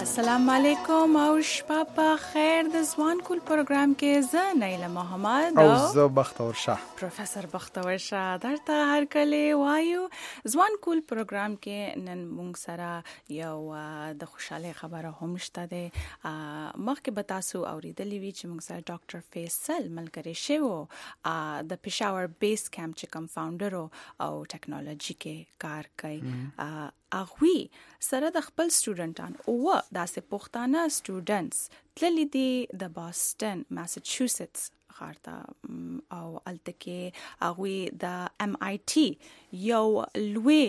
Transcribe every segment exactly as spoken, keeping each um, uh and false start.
السلام علیکم او شپه په خیر د ځوان کول پروګرام کې زه نیله محمد او زه بختور شاه پروفیسور بختور شاه درته هر کله وایو ځوان کول پروګرام کې نن موږ سره یو د خوشاله خبره هم شته ده. مخکې به تاسو اوریدلې وی چې موږ سره ډاکټر فیصل ملګری شوی د پېښور بیس کیمپ چې کوم فاونډر او ټیکنالوژي کې کار کوي. اغوی سره د خپل سټوډنټان او داسې پښتانه سټوډنټس تللی دي د باسټن ماساچوسټس خارته او الته کې اغوی د ام آی ټي یو لوی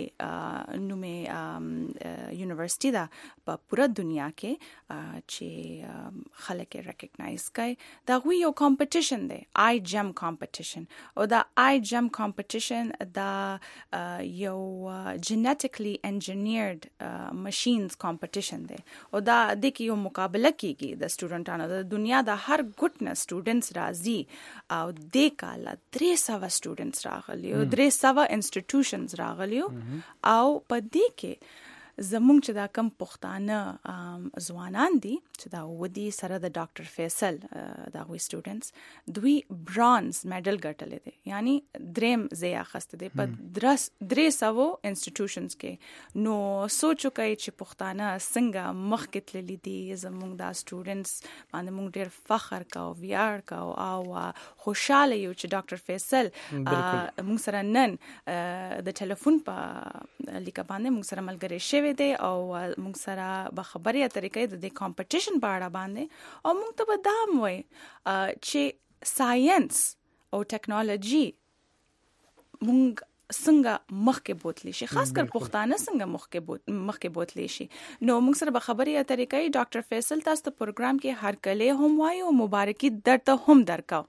نومې یونیورسيټي ده په پوره دنیا کې چې خلک ریکګنایز کوي. دا غوی یو کمپټیشن دی، آی جم کمپټیشن، او دا آی جم کمپټیشن دا یو جینیټیکلی انجینیرډ ماشینز کمپټیشن دی او دا د کې یو مقابله کیږي د سټوډنټانو د دنیا د هر ګټ نه سټوډنټس راځي او د کاله درې سوه سټوډنټس راغلي او درې سوه انسټیټیوشنز راغلي او په دې کې زمونږ چې دا کم پښتانه ځوانان دي چې دا ودی سره د ډاکټر فیصل دا وی سټوډنټس دوی برانز میډل ګټلې دي، یعنی دریم ځای اخیسته دي په درې سوه انسټیټیوشنز کې. نو سوچو کوي چې پښتانه څنګه مخکې تللي دي. زمونږ دا سټوډنټس باندې مونږ ډېر فخر کوو، ویاړ کوو او خوشاله یو چې ډاکټر فیصل مونږ سره نن د ټلیفون په لیکه باندې مونږ سره ملګری شوی دی او موږ سره به خبرې اترې کوي د دې کمپټیشن په اړه باندې او موږ ته به دا هم وایي چې ساینس او ټیکنالوژي موږ څنګه مخکې بوتلی شي، خاص کر پښتانه څنګه مخکې مخکې بوتلی شي. نو موږ سره به خبرې اترې کوي. ډاکټر فیصل تاسو ته پروګرام کې هر کله هم وایي او مبارکي درته هم درکاو.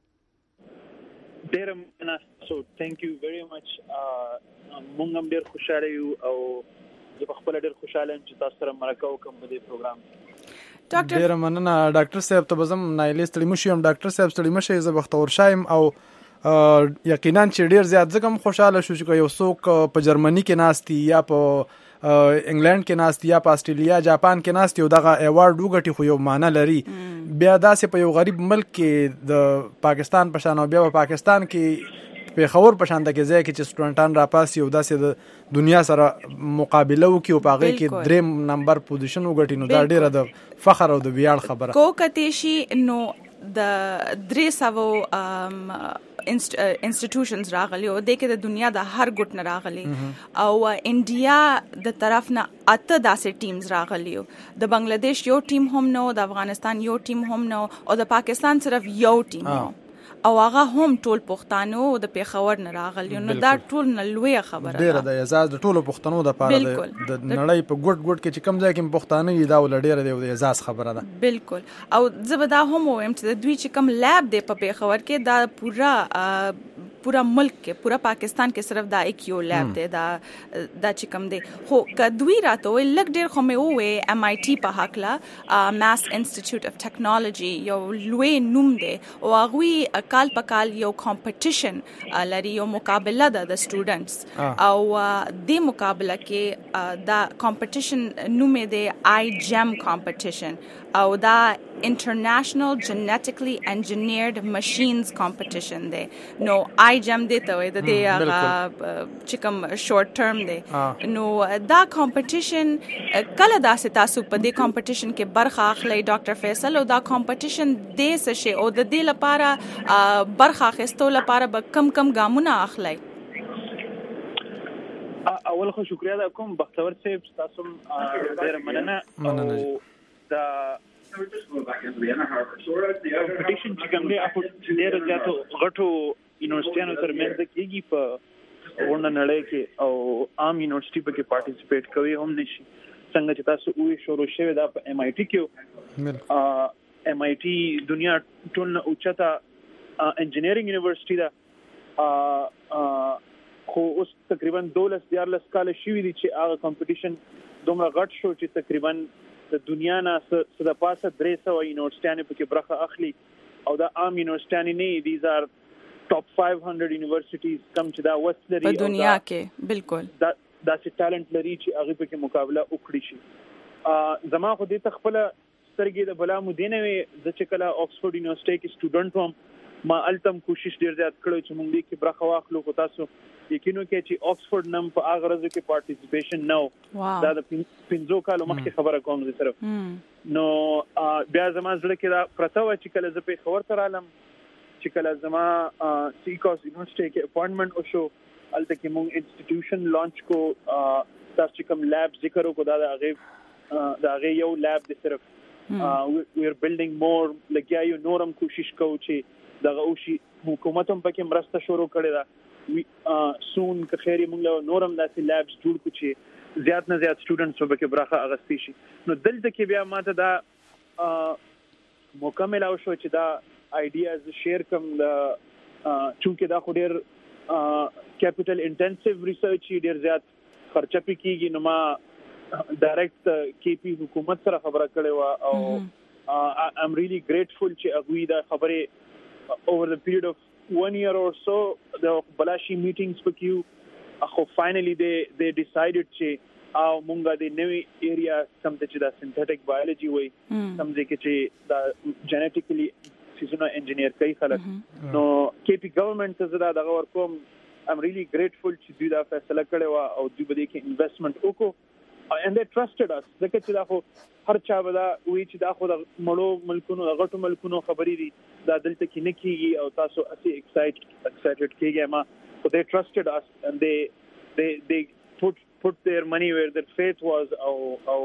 ډیر مننه. سو ثانک یو ویری مچ. موږ هم ډیر خوشاله یو او زه په خپل ډیر خوشاله یم چې تاسو سره مرکه وکم په دې پروګرام. ډاکټر ډیر مننه. ډاکټر صاحب ته بزم نایلې ستړي مشي هم ډاکټر صاحب ستړي مشي زه بختور شایم او یقینا چې ډیر زیات زکم خوشاله شو چې یو څوک په جرمني کې ناستي یا په انګلند کې ناستي یا په استرالیا جاپان کې ناستي او دغه ایوارډ وګټي خو یو معنی لري. بیا داسې په یو غریب ملک کې د پاکستان په شان او بیا په پاکستان کې په خور په شان د کې ځای کې چې سټوډنټان راپاسي او داسې د دنیا سره مقابله وکي او په هغه کې دریم نمبر پوزیشن وګټي نو دا ډیره د فخر او د ویاړ خبره. کو کته شي نو د درې سوه انسټیټیوشنز راغلي او د کې د دنیا د هر ګټ نه راغلي او انډیا د طرف نه اته داسې ټیمز راغلي. د بنگلاديش یو ټیم هم نو، د افغانستان یو ټیم هم نو او د پاکستان صرف یو ټیم نو او هغه هم ټول پښتانو د پیښور نه راغلي. نو دا ټول نه لوی خبره ده. ډیره د اعزاز د ټولو پښتنو د پاره د نړۍ په ګډ ګډ کې چې کم ځای کې پښتانه یې دا ول ډیره د اعزاز خبره ده. بالکل. او زبدا هم وایم چې دوی چې کم لیب دی په پیښور کې دا پورا پورا ملک کې پورا پاکستان کې صرف دا یک یو لیب دی دا دا چې کم دی. خو کدوی راته وي لګ ډیر خو مې وې ام آی ټي په حقلا ماس انسټیټیوټ اف ټیکنالوژي یو لوی نوم دی او هغه کال په کال یو کمپټیشن لري، یو مقابله ده د سټوډنټس او د مقابله کې دا کمپټیشن نوم دی آی جم کمپټیشن او دا انټرنیشنل جینیټیکلی انجینیرډ ماشینز کمپټیشن دی. نو آی جم دی ته وایي د دې چې کوم شورت ټرم دی. نو دا کمپټیشن کله داسې تاسو په دې کمپټیشن کې برخه اخلئ ډاکټر فیصل او دا کمپټیشن دې څه شي او د دې لپاره برخه اخیستو لپاره به کم کم ګامونه اخلئ؟ اول خو شکریا ده کوم بختور صاحب تاسو ډیر مننه. او دا کمپټیشن چې کوم دی اپو ډیر زیاتو غټو یونیورسيټیانو ترمنځ کېږي په ورنه نړۍ کې او عام یونیورسيټي په کې پارټیسپیټ کوي هم نشي. څنګه چې تاسو وې شروع شوه دا په ایم آی ټي کې ایم آی ټي دنیا ټول نه اوچته انجینیرینګ یونیورسيټي ده. خو اوس تقریبا دولس دیارلس کال شوي دي چې هغه کمپټیشن دومره غټ شو چې تقریبا د دنیا نه څه د پاسه درې سوه یونیورسيټیانې پکې برخه اخلي او دا عام یونیورسيټیانې نه دي. دیز آر ټاپ فایو هنډرډ یونیورسيټیز کم چې دا وست لري په دنیا کې. بالکل دا داسې ټالنت لري چې هغه پکې مقابله وکړي شي. زما خو دې تخپل سترګې د بلا مدینه وي د چې کله آکسفورد یونیورسيټي کې سټوډنټ وم ما التم کوشش ډیر زیات کړو چې موږ دې کې برخه واخلو خو تاسو یقینو کې چې آکسفورد نم په هغه ورځ کې پارټیسیپیشن نو دا د پنځو کالو مخکې خبره کوم زه صرف نو بیا زما زړه کې دا پرته و چې کله زه په خبر تر عالم چې کله زما سیکاس یونیورسيټي کې اپوینټمنٹ وشو الته کې موږ انسټیټیوشن لانچ کو تاسو چې کوم لاب ذکر وکړو دا هغه دا هغه یو لاب د صرف we are building more لکه یو نورم کوشش کوو چې دغه او شي حکومت هم پکې مرسته شروع کړې ده سون که خیری موږ نورم داسې لابس جوړ کړو چې زیات نه زیات سټوډنټس به کې برخه اغستې شي نو دلته کې بیا ماته دا مکمل او شو چې دا آیډیاز شیر کوم دا چونکه دا خو ډیر کیپټل انټنسیو ریسرچ ډیر زیات خرچه پې کیږي نو ما ډایرکټ کې پی حکومت سره خبره کړې و او آی ام ریلی ګریټفول چې هغوی دا خبرې اوور د پیریډ اف one year or so the balashi meetings پکیو خو finally they they decided چې او مونږه د نوې ایریا سم چې دا سنتھیټک بایولوژي وای سم چې چې دا جنیټیکلی سيزونه انجینیر کوي خلک نو کې پی ګورنمنت ته دا دغه ورکوم I'm really grateful چې دوی دا فیصله کړې و او دوی به کې انویسټمنت وکړو and they trusted us ځکه چې دا خو هر چا به دا وی چې دا خو د مړو ملکونو د غټو ملکونو خبرې دي دا دلته کې نه کیږي او تاسو اسی ایکسایټ ایکسایټډ کیږئ ما so they trusted us and they they they put put their money where their faith was او او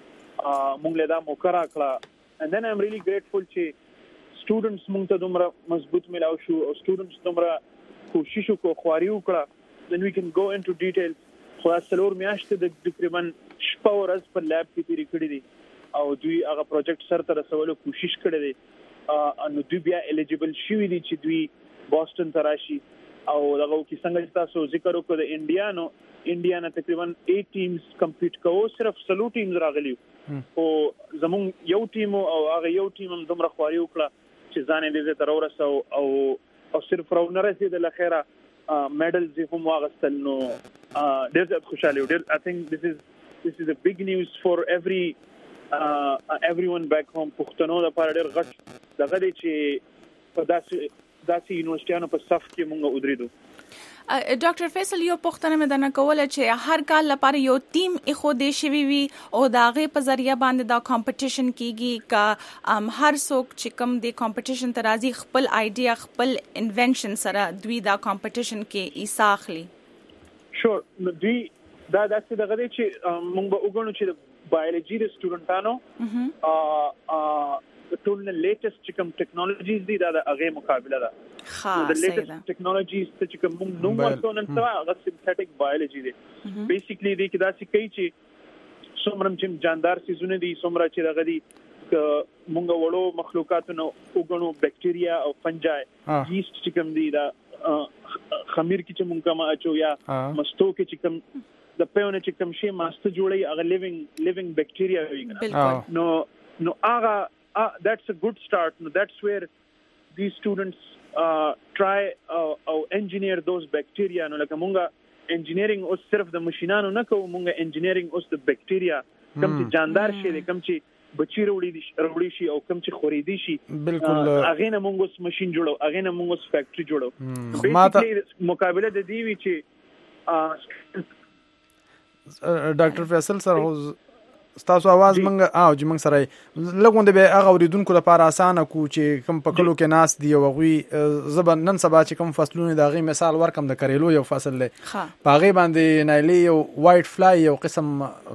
موږ له دا موکرا کړه and then I'm really grateful چې students موږ ته دومره مضبوط ملاو شو او students دومره کوشش وکړو خواري وکړه then we can go into details خو اصلور میاشتې د تقریبا شپه ورځ په لاب کې تیرې کړې دي او دوی هغه پروجیکټ سره تر رسولو کوشش کړې دي نو دوی بیا الیجیبل شوي دي چې دوی بوسټن ته راشي او دغه کې څنګه تاسو ذکر وکړو د انډیا نو انډیا نه تقریبا eight ټیمز کمپیټ کوو صرف سلو ټیمز راغلي او زمون یو ټیم او هغه یو ټیم هم دومره خواري وکړه چې ځان دې تر ورسو او او صرف راو نه رسیدل اخره medals هم واغستل نو ډېر زیات خوشاله ډېر I think this is this is a big news for every uh, everyone back home پښتنو د لپاره ډېر غټ دغه دی چې په داسې داسې یونیورسيټیانو په صف کې مونږ ودرېدو. ډاکټر فیصل یو پوښتنه مې درنه کوله چې هر کال لپاره یو ټیم اخو دې شوی وي او د هغې په ذریعه باندې دا کمپټیشن کیږي که هر څوک چې کوم د کمپټیشن ته راځي خپل آیډیا خپل انوینشن سره دوی دا کمپټیشن کې حصہ اخلي. شور نو دوی دا داسې دغه دی چې مونږ به وګڼو چې د بایولوژي د سټوډنټانو ټول نه لیټیسټ چې کوم ټیکنالوژیز دي دا د هغې مقابله ده. د لیټیسټ ټیکنالوژیز چې کوم موږ نوم ورکو نن سبا هغه سنتھیټک بایولوژي دی. بیسیکلی دی کې داسې کوي چې څومره چې جاندار سیزونه دي څومره چې دغه دي موږ وړو مخلوقاتو نو وګڼو بکټیریا او فنجای ییسټ چې کوم دي دا خمیر کې چې موږ کوم اچو یا مستو کې چې کوم د پیونه چې کوم شی ماسته جوړي هغه لیوینګ لیوینګ بکټیریا وي نو نو هغه Uh, that's a good start. No, that's where these students uh, try uh, uh, engineer those bacteria. No, like munga engineering us sirf the machinano na ko munga engineering us the bacteria. Kam chi jandar shi de kam chi بچی وروړي دي وروړي شي او کوم چې خوريدي شي بالکل هغه نه موږ اوس ماشين جوړو هغه نه موږ اوس فیکټري جوړو بیسیکلی مقابله د دې وی چې ډاکټر فیصل سر ستاسو आवाज منګه او چې منګ سره لګوند به هغه اوریدونکو لپاره اسانه کو چې کوم پکلو کې ناس دی او غوي زبن نن سبا چې کوم فصلونه دا غي مثال ورکم د کریلو یو فصل له باغی باندې نایلی یو وایټ فلای یو قسم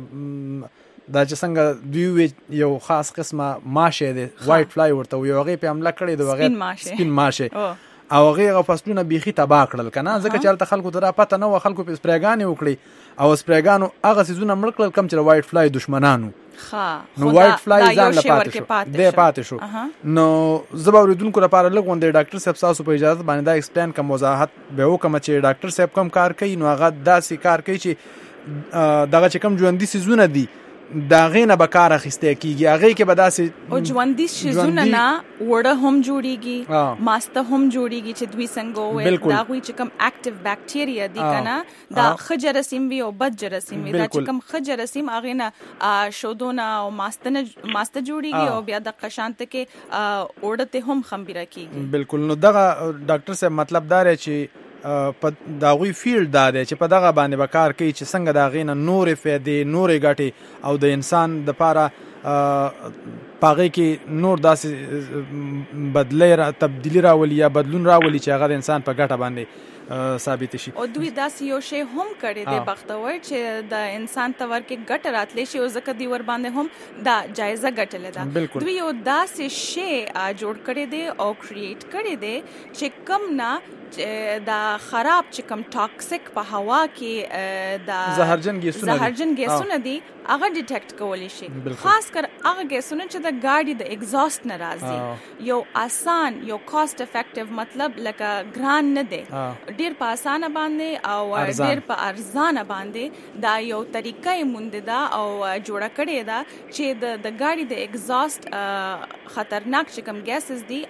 دا چې څنګه دوی یو خاص قسمه ماشه دی وایټ فلای ورته یو غي په عمله کړی دی وغه سپین ماشه او هغه فصلونه بيخي تبا کړل کنه ځکه چې تل خلکو ته پته نه و خلکو په سپریګانی وکړي او سپریګانو هغه سيزونه مړ کړل کم چې وایټ فلای دشمنانو ها نو وایټ فلای ځان لپاره شو د پاتې شو نو زبوریدونکو لپاره لګوندې ډاکټر صاحب تاسو په اجازه باندې دا ایکسپلین کوم وضاحت به وکم چې ډاکټر صاحب کوم کار کوي نو هغه داسې کار کوي چې دغه چې کوم ژوندۍ سيزونه دي دا غینه به کار اخیسته کیږي هغه کې به داسې او ژوندۍ شیزونه نه وړه هم جوړیږي ماسته هم جوړیږي چې دوی څنګه وي دا غوي چې کوم اکټیو بکټیریا دي کنه دا ښه جراثیم وي او بد جراثیم وي دا چې کوم ښه جراثیم هغه نه شودونه او ماسته نه ماسته جوړیږي او بیا د قشانت کې وړته هم خمبيره کیږي بالکل نو دغه ډاکټر صاحب مطلب دا دی چې په داغوی فیلډ دا دی چې په دغه باندې به کار کوي چې څنګه دا غینه نورې فایدې نورې ګټې او د انسان دپاره پاغې کې نور داسې بدلی را تبدیلی راولي یا بدلون راولي چې هغه د انسان په ګټه باندې ثابت شي او دوی داسې یو شی هم کړی دی بختور چې د انسان ته ورکې ګټه راتلی شي او ځکه دوی ور باندې هم دا جایزه ګټلې ده دوی یو داسې شی جوړ کړی دی او کریټ کړی دی چې کم نه دا خراب چې کم ټاکسیک په هوا کې دا زهرجن ګیسونه زهرجن ګیسونه دي هغه ډیټیکټ کولی شي خاص کر هغه ګیسونه چې د گاډي د اگزاست نه راځي یو آسان یو کاست افیکټیو مطلب لکه ګران نه دی ډیر په اسانه باندې او ډیر په ارزانه باندې دا یو طریقه یې مونږ دا او جوړه کړې ده چې د د گاډي د اگزاست خطرناک چې کم ګیسز دي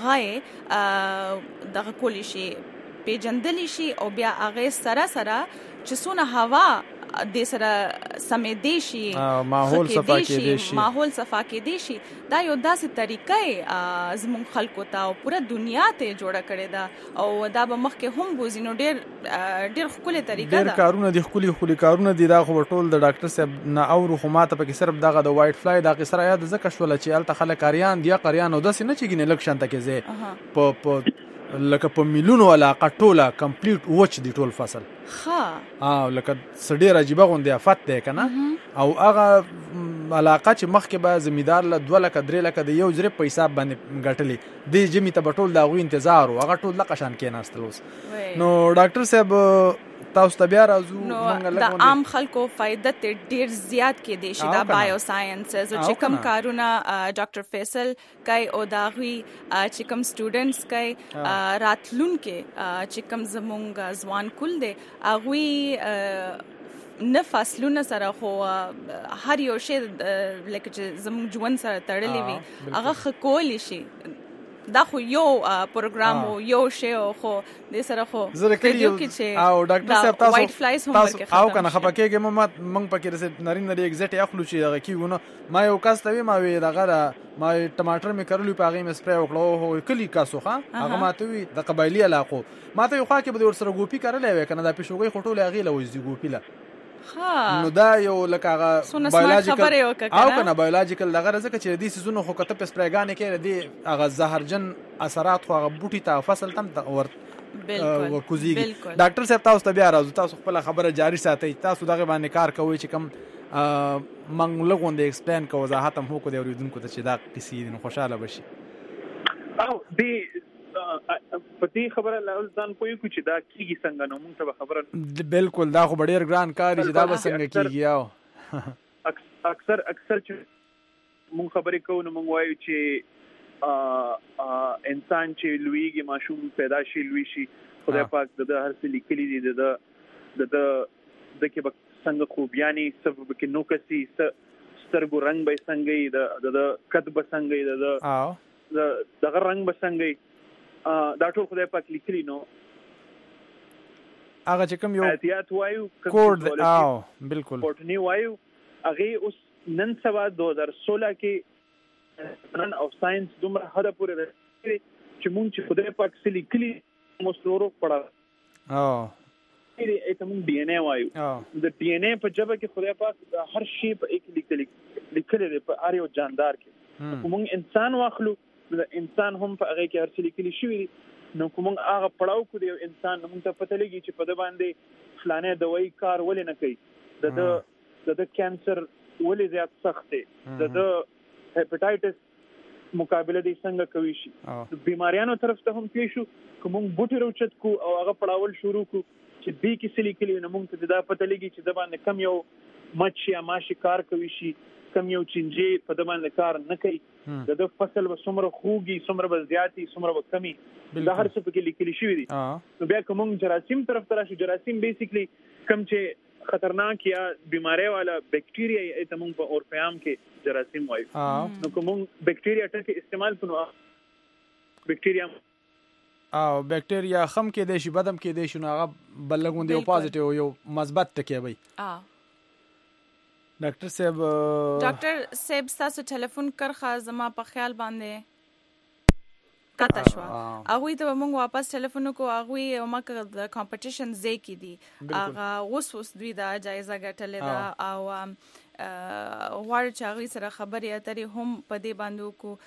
هغه دغه کولی شي پیجندلی شي او بیا هغه سره سره چې سونه هوا د سره سمې دی شي ماحول صفا کې دی شي ماحول صفا کې دی شي دا یو داسې طریقې زمون خلکو ته او پوره دنیا ته جوړه کړې ده او دا به مخکې هم بوزي نو ډیر ډیر خپل طریقه ده ډیر کارونه دي خپل خپل کارونه دي دا خو ټول د ډاکټر صاحب نه او خو ماته پکې صرف دغه د وایټ فلای دا قصه یاد ځکه شول چې الته خلک اریان دی قریان او داسې نه چېږي نه لکشن ته کې زه په لکه په میلیونو علاقه ټوله کمپلیټ وچ دی ټول فصل ها او لکه سړی راجیبه غوندې افت دی کنه او هغه علاقه چې مخکې به زمیدار له دوه لکه درې لکه د یو زره په حساب باندې ګټلې دې جمی ته به ټول د هغوی انتظار و هغه ټول لکه شان کېناستل اوس نو ډاکټر صاحب تاسو ته بیا راځو نو د عام خلکو فائدہ ته ډیر زیات کې دي چې دا بایو ساينسز او چې کوم کارونه ډاکټر فیصل کوي او دا غوي چې کوم سټوډنټس کوي راتلون کې چې کوم زمونږ ځوان کول دي هغوی نه فاصلونه سره خو هر یو شی لکه چې زموږ ژوند سره تړلی وي هغه خکولی شي دا خو یو پروګرام او یو شی خو د سره خو ویډیو کې چې او ډاکټر صاحب تاسو وایټ فلایز هم ورکه او کنه خپکهږي مې مونږ پکې رسې نارین نری ایگزیټ اخلو چې هغه کیونه ما یو کاس ته ما وی دغه ما ټماټر مې کرلو په هغه مې سپری وکړو هو کلی کاسو ښه هغه ماته وی د قبایلی علاقو ماته یو خوا کې به ور سره ګوپی کړلې وې کنه دا پښوګي خټولې هغه لوي ګوپی لا نو دا یو لکه هغه بایولوژیکل او کنه بایولوژیکل دغه رزکه چې دې سيزونو خو کته پس پرګانې کې دې هغه زهرجن اثرات خو هغه بوټي ته فصل تم ور بالکل کوزيږي ډاکټر صاحب تاسو ته بیا راځو تاسو خپل خبره جاری ساتئ تاسو دغه باندې کار کوئ چې کوم منګ لغوند ایکسپلین کو وضاحت هم هو کو دی اوریدونکو ته چې دا کیسې دي خوشاله بشي او دې پدې خبره لاول ځان پوي کو چې دا کیږي څنګه نو موږ ته خبره بالکل دا خو ډېر ګران کار دی چې دا به څنګه کیږي او اکثر اکثر چې موږ خبرې کوو نو موږ وایو چې انسان چې لویږي ماشوم پیدا شي لوی شي خدای پاک د هر څه لیکلي دي د د د کې به څنګه خوبیانی سبب کې نو کسي سترګو رنگ به څنګه د قد به څنګه د د دغه رنگ به څنګه دا ټول خدای پاک لیکلی نو هغه چې کوم یو احتیاط وایو کوډ او بالکل پورټنی وایو هغه اوس نن سبا دو هزار سولہ کې نن او ساينس دومره حد پورې چې مونږ چې خدای پاک سلی لیکلی مستورو پړه او دې ته مونږ ډي ان اے وایو د ډي ان اے په جبه کې خدای پاک هر شی په یک لیکلی لیکلی دی په اړ یو جاندار کې مونږ انسان واخلو د انسان هم په هغه کې هر څه لیکلي شوی دي نو کوم هغه پړاو کو دی انسان موږ ته پته لګي چې په د باندې فلانه دوايي کار ولې نه کوي د د د کانسر ولې زیات سخت دی د د هپاتایټس مقابله دي څنګه کوي شي بیماریانو طرف ته هم پیښو کوم بوټي روچت کو او هغه پړاول شروع کو چې دې کې څه لیکلي نو موږ ته دا پته لګي چې د باندې کم یو مچ یا ماشي کار کوي شي کم یو چنجي په د باندې کار نه کوي د فصل به څومره خوږي څومره به زیاتی څومره به کمی دا هر څه په کې لیکلي شوی دي نو بیا کوم جراثیم طرف ته راشي جراثیم بیسیکلی کم چې خطرناک یا بیماری والا بیکټیریا ته موږ په اورفیام کې جراثیم وایو. نو کوم بیکټیریا ټکي استعمال کړو بیکټیریا او بیکټیریا خم کې د شي بدم کې د شي نو هغه بلګون دی پوزټیو یو مثبت ټکی وي. اه ډاکټر صاحب ډاکټر صاحب تاسو ټلیفون کرخه زما په خیال باندې کته شو. هغه ته موږ واپس ټلیفون کو هغه مکه د کمپټیشن زی کی دي هغه اوس اوس دوی دا جایزه ګټلې ده او وړ چاغي سره خبرې اترې هم په دې باندې کو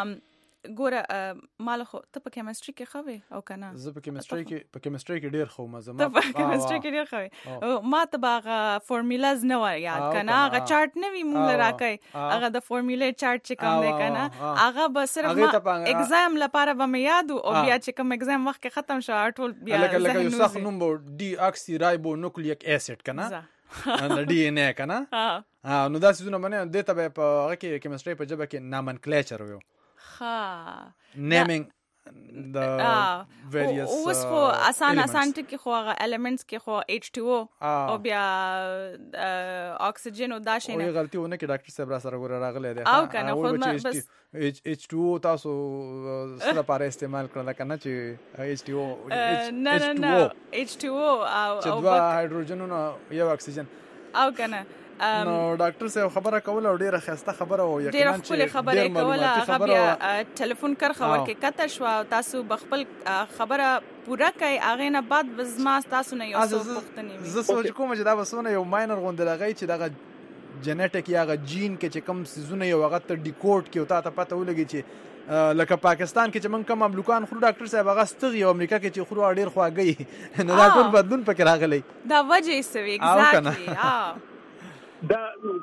ګوره مال خو ته په کیمستري کې خوي او کنه زه په کیمستري کې په کیمستري کې ډیر خو مزه ما په کیمستري کې ډیر خوي ما ته باغه فارمولاز نه وای یاد کنه هغه چارت نه وی مونږ راکای هغه د فارمولا چارت چې کوم دی کنه هغه به صرف ما ایگزام لپاره به مې یاد او بیا چې کوم ایگزام وخت کې ختم شو ټول بیا لکه لکه یو څه نوم ډي اکسي رایبو نوکلیک اسید کنه ان ډي ان اے کنه ها نو دا څه نه باندې د ته په هغه کې کیمستري په جبه کې نامنکلیچر وو ها نیمینګ د ویریس اوس خو آسان آسان ټکی خو هغه ایلیمنټس کې خو ایچ ټو او او بیا اکسیجن او دا شي نه او غلطي ونه کې ډاکټر صاحب را سره ګور راغلی دی او کنه خو بس ایچ ټو تاسو سره لپاره استعمال کړل کنه چې ایچ ټو نه نه نه ایچ ټو او او دوه هایدروجنونه یو اکسیجن او کنه نو ډاکټر صاحب خبره کوله ډیره خسته خبره او یقینا چې خبره کوله هغه بیا ټلیفون کر خبر کې کته شو تاسو بخپل خبره پوره کوي هغه نه بعد بزما تاسو نه یو څه پوښتنه زه سوچ کوم چې دا وسونه یو ماینر غوندلغی چې دغه جنټیک یا غ جین کې چې کم سيزونه یو هغه ته ډیکوډ کې او ته پته ولګي چې لکه پاکستان کې چې من کوم امریکان خو ډاکټر صاحب هغه ستغي او امریکا کې چې خو ډیر خواږي نو دا ټول بدلون پکې راغلی دا وجه یې سوي ایگزیکټلی ها دا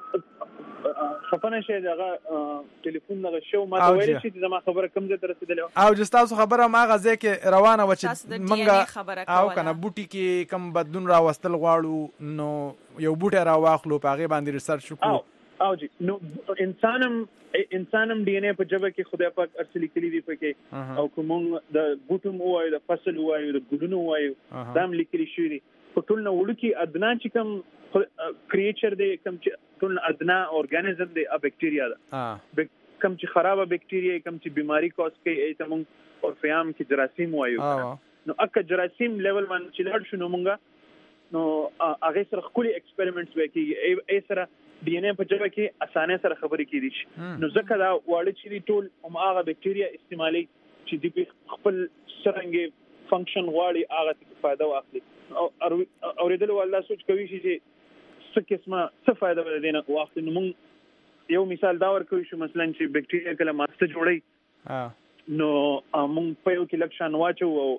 خپنه شي دغه ټلیفون دغه شو ما ته ویل شي چې زما خبره کم زه ترسیدلې او جستا سو خبره ما غزه کې روانه و چې منګه او کنه بوټي کې کم بدلون را وستل غواړو نو یو بوټي را واخلو په هغه باندې ریسرچ وکړو او جی نو انسانم انسانم ډي ان اے په جبه کې خدای پاک ارسلي کلی دی پکې او کوم د بوټم وای د فصل وای د ګلونو وای دام لیکلي شوی دی په ټول نو ولکي ادنا چې کم کریچر دی کم چې ټول ادنا اورګانیزم دی ا بیکټیریا دا کم چې خرابه بیکټیریا کم چې بیماری کوس کوي ایته مونږ اورفیام کې جراثیم وایو نو اکه جراثیم لیول باندې چې لړ شنو مونږه نو هغه سره خولي ایکسپریمنټس وکړي ای سره ډي ان اے په جبه کې اسانه سره خبرې کیدي شي نو ځکه دا واړه چې ټول هم هغه بیکټیریا استعمالي چې د خپل سرنګي فنکشن غواړي هغه فائدہ واخلي او اوریدل والله سوچ کوي چې څه قسمه څه فائدہ ولر دینه واخلي نو موږ یو مثال دا ورکوي چې مثلا چې بیکټیریا کله ماسته جوړي نو موږ په یو کې لکشان واچو او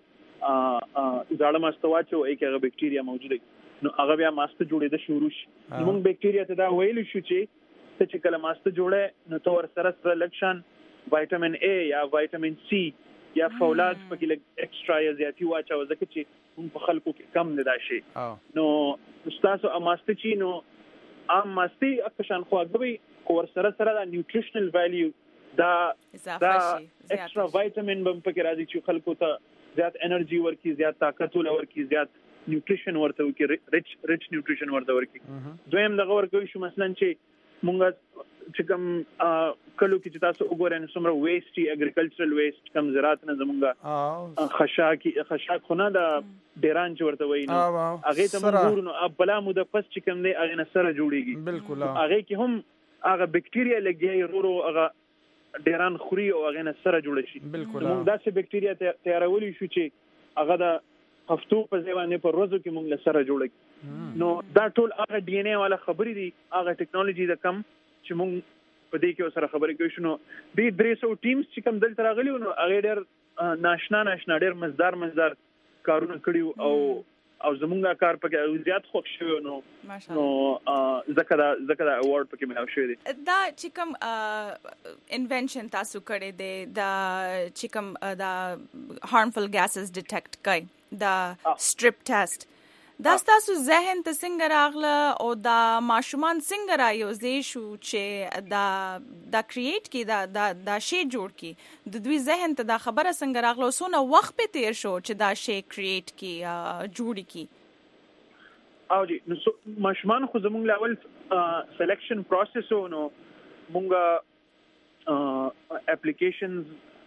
زاړه ماسته واچو ای کې هغه بیکټیریا موجوده نو هغه بیا ماسته جوړېده شروع شي نو موږ بیکټیریا ته دا ویل شو چې ته چې کله ماسته جوړه نو تو ور سره سره لکشان وایټامین ای یا وایټامین سی یا فولاد پکې لګ ایکسترا یا زیاتی واچو ځکه چې موږ په خلکو کې کم نه دا شي نو تاسو اماسته چی نو ام ماستی اکشان خواږوي او سره سره دا نیوټریشنل ویلیو دا دا ایکسترا وایټامین بم پکې راځي چې خلکو ته زیات انرژي ورکي زیات طاقت ورکي زیات نیوټریشن ورته ورکي ریچ ریچ نیوټریشن ورته ورکي دویم دغه ورکوي شو مثلا چې مونږ چې کوم کلو کې چې تاسو وګورئ نو څومره ویسټي اګریکلچرل ویسټ کم زراعت نه زمونږه خشاکی خشاک خونه دا ډیران چې ورته وایي نو هغه ته موږ نو بلا موده پس چې کوم دی هغه سره جوړیږي بالکل هغه کې هم هغه بیکټیریا لګي ورو هغه ډیران خوري او هغه نه سره جوړ شي بالکل موږ داسې بیکټیریا تیارولې شو چې هغه د هفتو په ځوانه پر ورځو کې موږ سره جوړی نو دا ټول هغه ډي ان اے والا خبرې دي هغه ټیکنالوژي د کم چې موږ په دې کې سره خبرې کوي شنو د درې سو ټیمز چې کوم دلته راغلي نو هغه ډېر ناشنا ناشنا ډېر مزدار مزدار کارونه کړیو او او زمونږه کار پکې زیات خوښ شو نو نو زکه دا زکه دا اوارډ پکې ملو شوی دی دا چې کوم انوینشن تاسو کړی دی دا چې کوم دا هارمفل ګاسز ډیټیکټ کوي دا سټریپ ټیسټ دا تاسو ذهن ته څنګه راغله او دا ماشومان څنګه رايوځي شو چې دا دا کریټ کی دا دا دا شی جوړ کی د دوی ذهن ته دا خبره څنګه راغله سونه وخت په تیر شو چې دا شی کریټ کی جوړ کی او جی نو ماشومان خو زموږ لاول سلیکشن پروسس نو مونږه اپلیکیشنز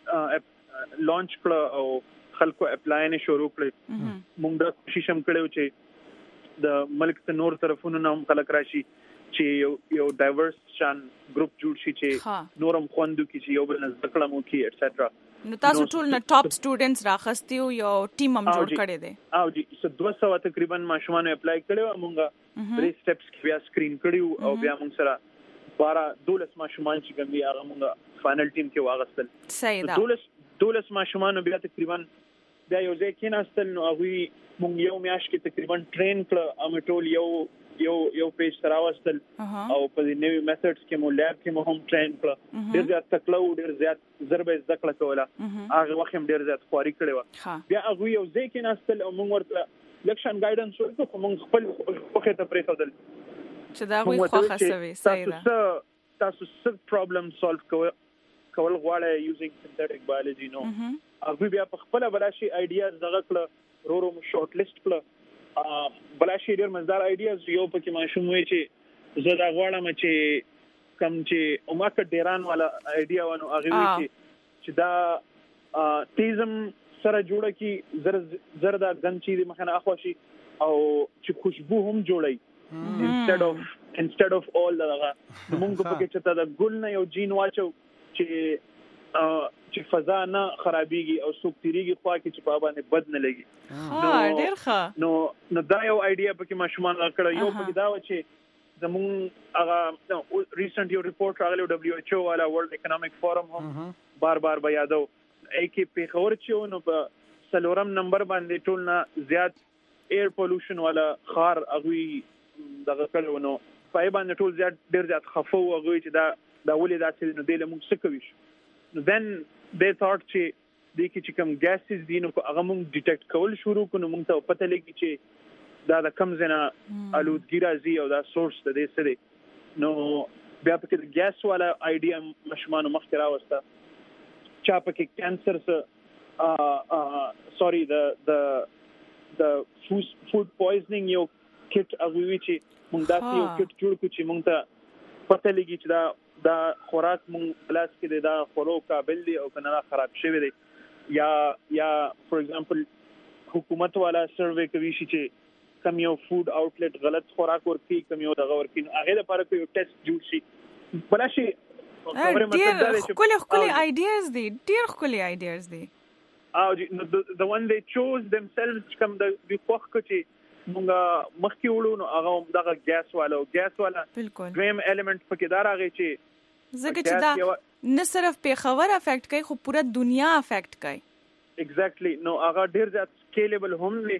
لانچ کړ او خلکو اپلای نه شروع کړ. مونږ د کوشش هم کړو چې د ملک ته نور طرفونو نام خلک راشي چې یو یو ډایورس شان ګروپ جوړ شي چې نورم خوندو کې چې یو بل نزد کړمو کې ایټسټرا. نو تاسو ټول نه ټاپ سټوډنټس راخستیو یو ټیم هم جوړ کړی دی؟ او جی څه دوه سوه تقریبا ماشومان اپلای کړو. مونږه درې سټیپس کې بیا سکرین کړیو او بیا مونږ سره بارہ دولس ماشومان چې کوم دی هغه مونږه فائنل ټیم کې واغستل. صحیح ده. دولس دولس ماشومان بیا تقریبا بیا یو ځای کې ناستل. نو هغه مونږ یو میاش کې تقریبا ټرین کړ ام ټول یو یو یو پیج تر واستل او په دې نوې میثډز کې مو لیب کې مو هم ټرین کړ. ډېر زیات تکلو ډېر زیات ضربه ذکر کوله. هغه وخت هم ډېر زیات خواري کړې و. بیا هغه یو ځای کې ناستل او مونږ ورته لکشن ګایډنس ورکړو. مونږ خپل خوخه ته پرې خدل چې دا وي خوخه سوي. صحیح ده. تاسو څه پرابلم سولف کول کول غواړئ یوزینګ سنتھیټک بایولوژي نو هغه بیا په خپل بلاشي آیډیاز دغه کړ رورو شورټ لیست کړ. بلاشي ډېر مزدار آیډیاز یو پکې ماشوم وي چې زه دا غواړم چې کم چې اوماکه ډیران والا آیډیا ونه هغه وي چې چې دا تیزم سره جوړه کی زر زردا غن چې مخنه اخوشي او چې خوشبو هم جوړي instead of instead of all دغه موږ پکې چې دا ګل نه یو جین واچو چې چې فضا نه خرابيږي او سوکتيريږي خو کې چې په باندې بد نه لګي. ها ډېر ښه. نو نو دا یو آیډیا پکې ماشومان راکړه. یو پکې دا و چې زمون هغه ریسنت یو ریپورت راغلی دبليو ایچ او والا ورلد اکونومیک فورم هم بار بار به یادو ای کې په خبر چې نو په سلورم نمبر باندې ټول نه زیات ایر پولوشن والا خار اغوي دغه کړو. نو پای باندې ټول زیات ډېر زیات خفو اغوي چې دا دا ولې دا چې نو دله موږ څه کوي. then they thought چې د کی چې کوم ګاسز دي نو هغه موږ ډیټیکټ کول شروع کړو. موږ ته پته لګی چې دا د کم زنه الودګي راځي او دا سورس د دې سره. نو بیا په کې د ګاس والا آیډیا مشمانو مخکې راوسته. چا په کې کانسر سره سوري د د د فود پویزنینګ یو کټ اغوي چې موږ دا یو کټ جوړ کړو چې موږ ته پته لګی چې دا دا خوراک مون پلاس کې دا خورو قابل دی او کنه خراب شوی دی. یا یا فور ایگزامپل حکومت والا سروې کوي چې کم یو فود آوټلټ غلط خوراک ورکي کم یو دغه ورکي هغه لپاره کوي ټیسټ جوړ شي. بلاشي خبره مطلب دا چې کله خپل آیډیاز دي ډیر خپل آیډیاز دي او the one they chose themselves کوم د خوخ کوي مونږه مخکې وړو. نو هغه دغه ګاس والا او ګاس والا دریم ایلیمنٹ پکې دار هغه چې زګ چې دا نه صرف په خبر افیکټ کوي خو پوره دنیا افیکټ کوي. ایگزیکټلی. نو هغه ډیر زیات سکیلیبل هم دی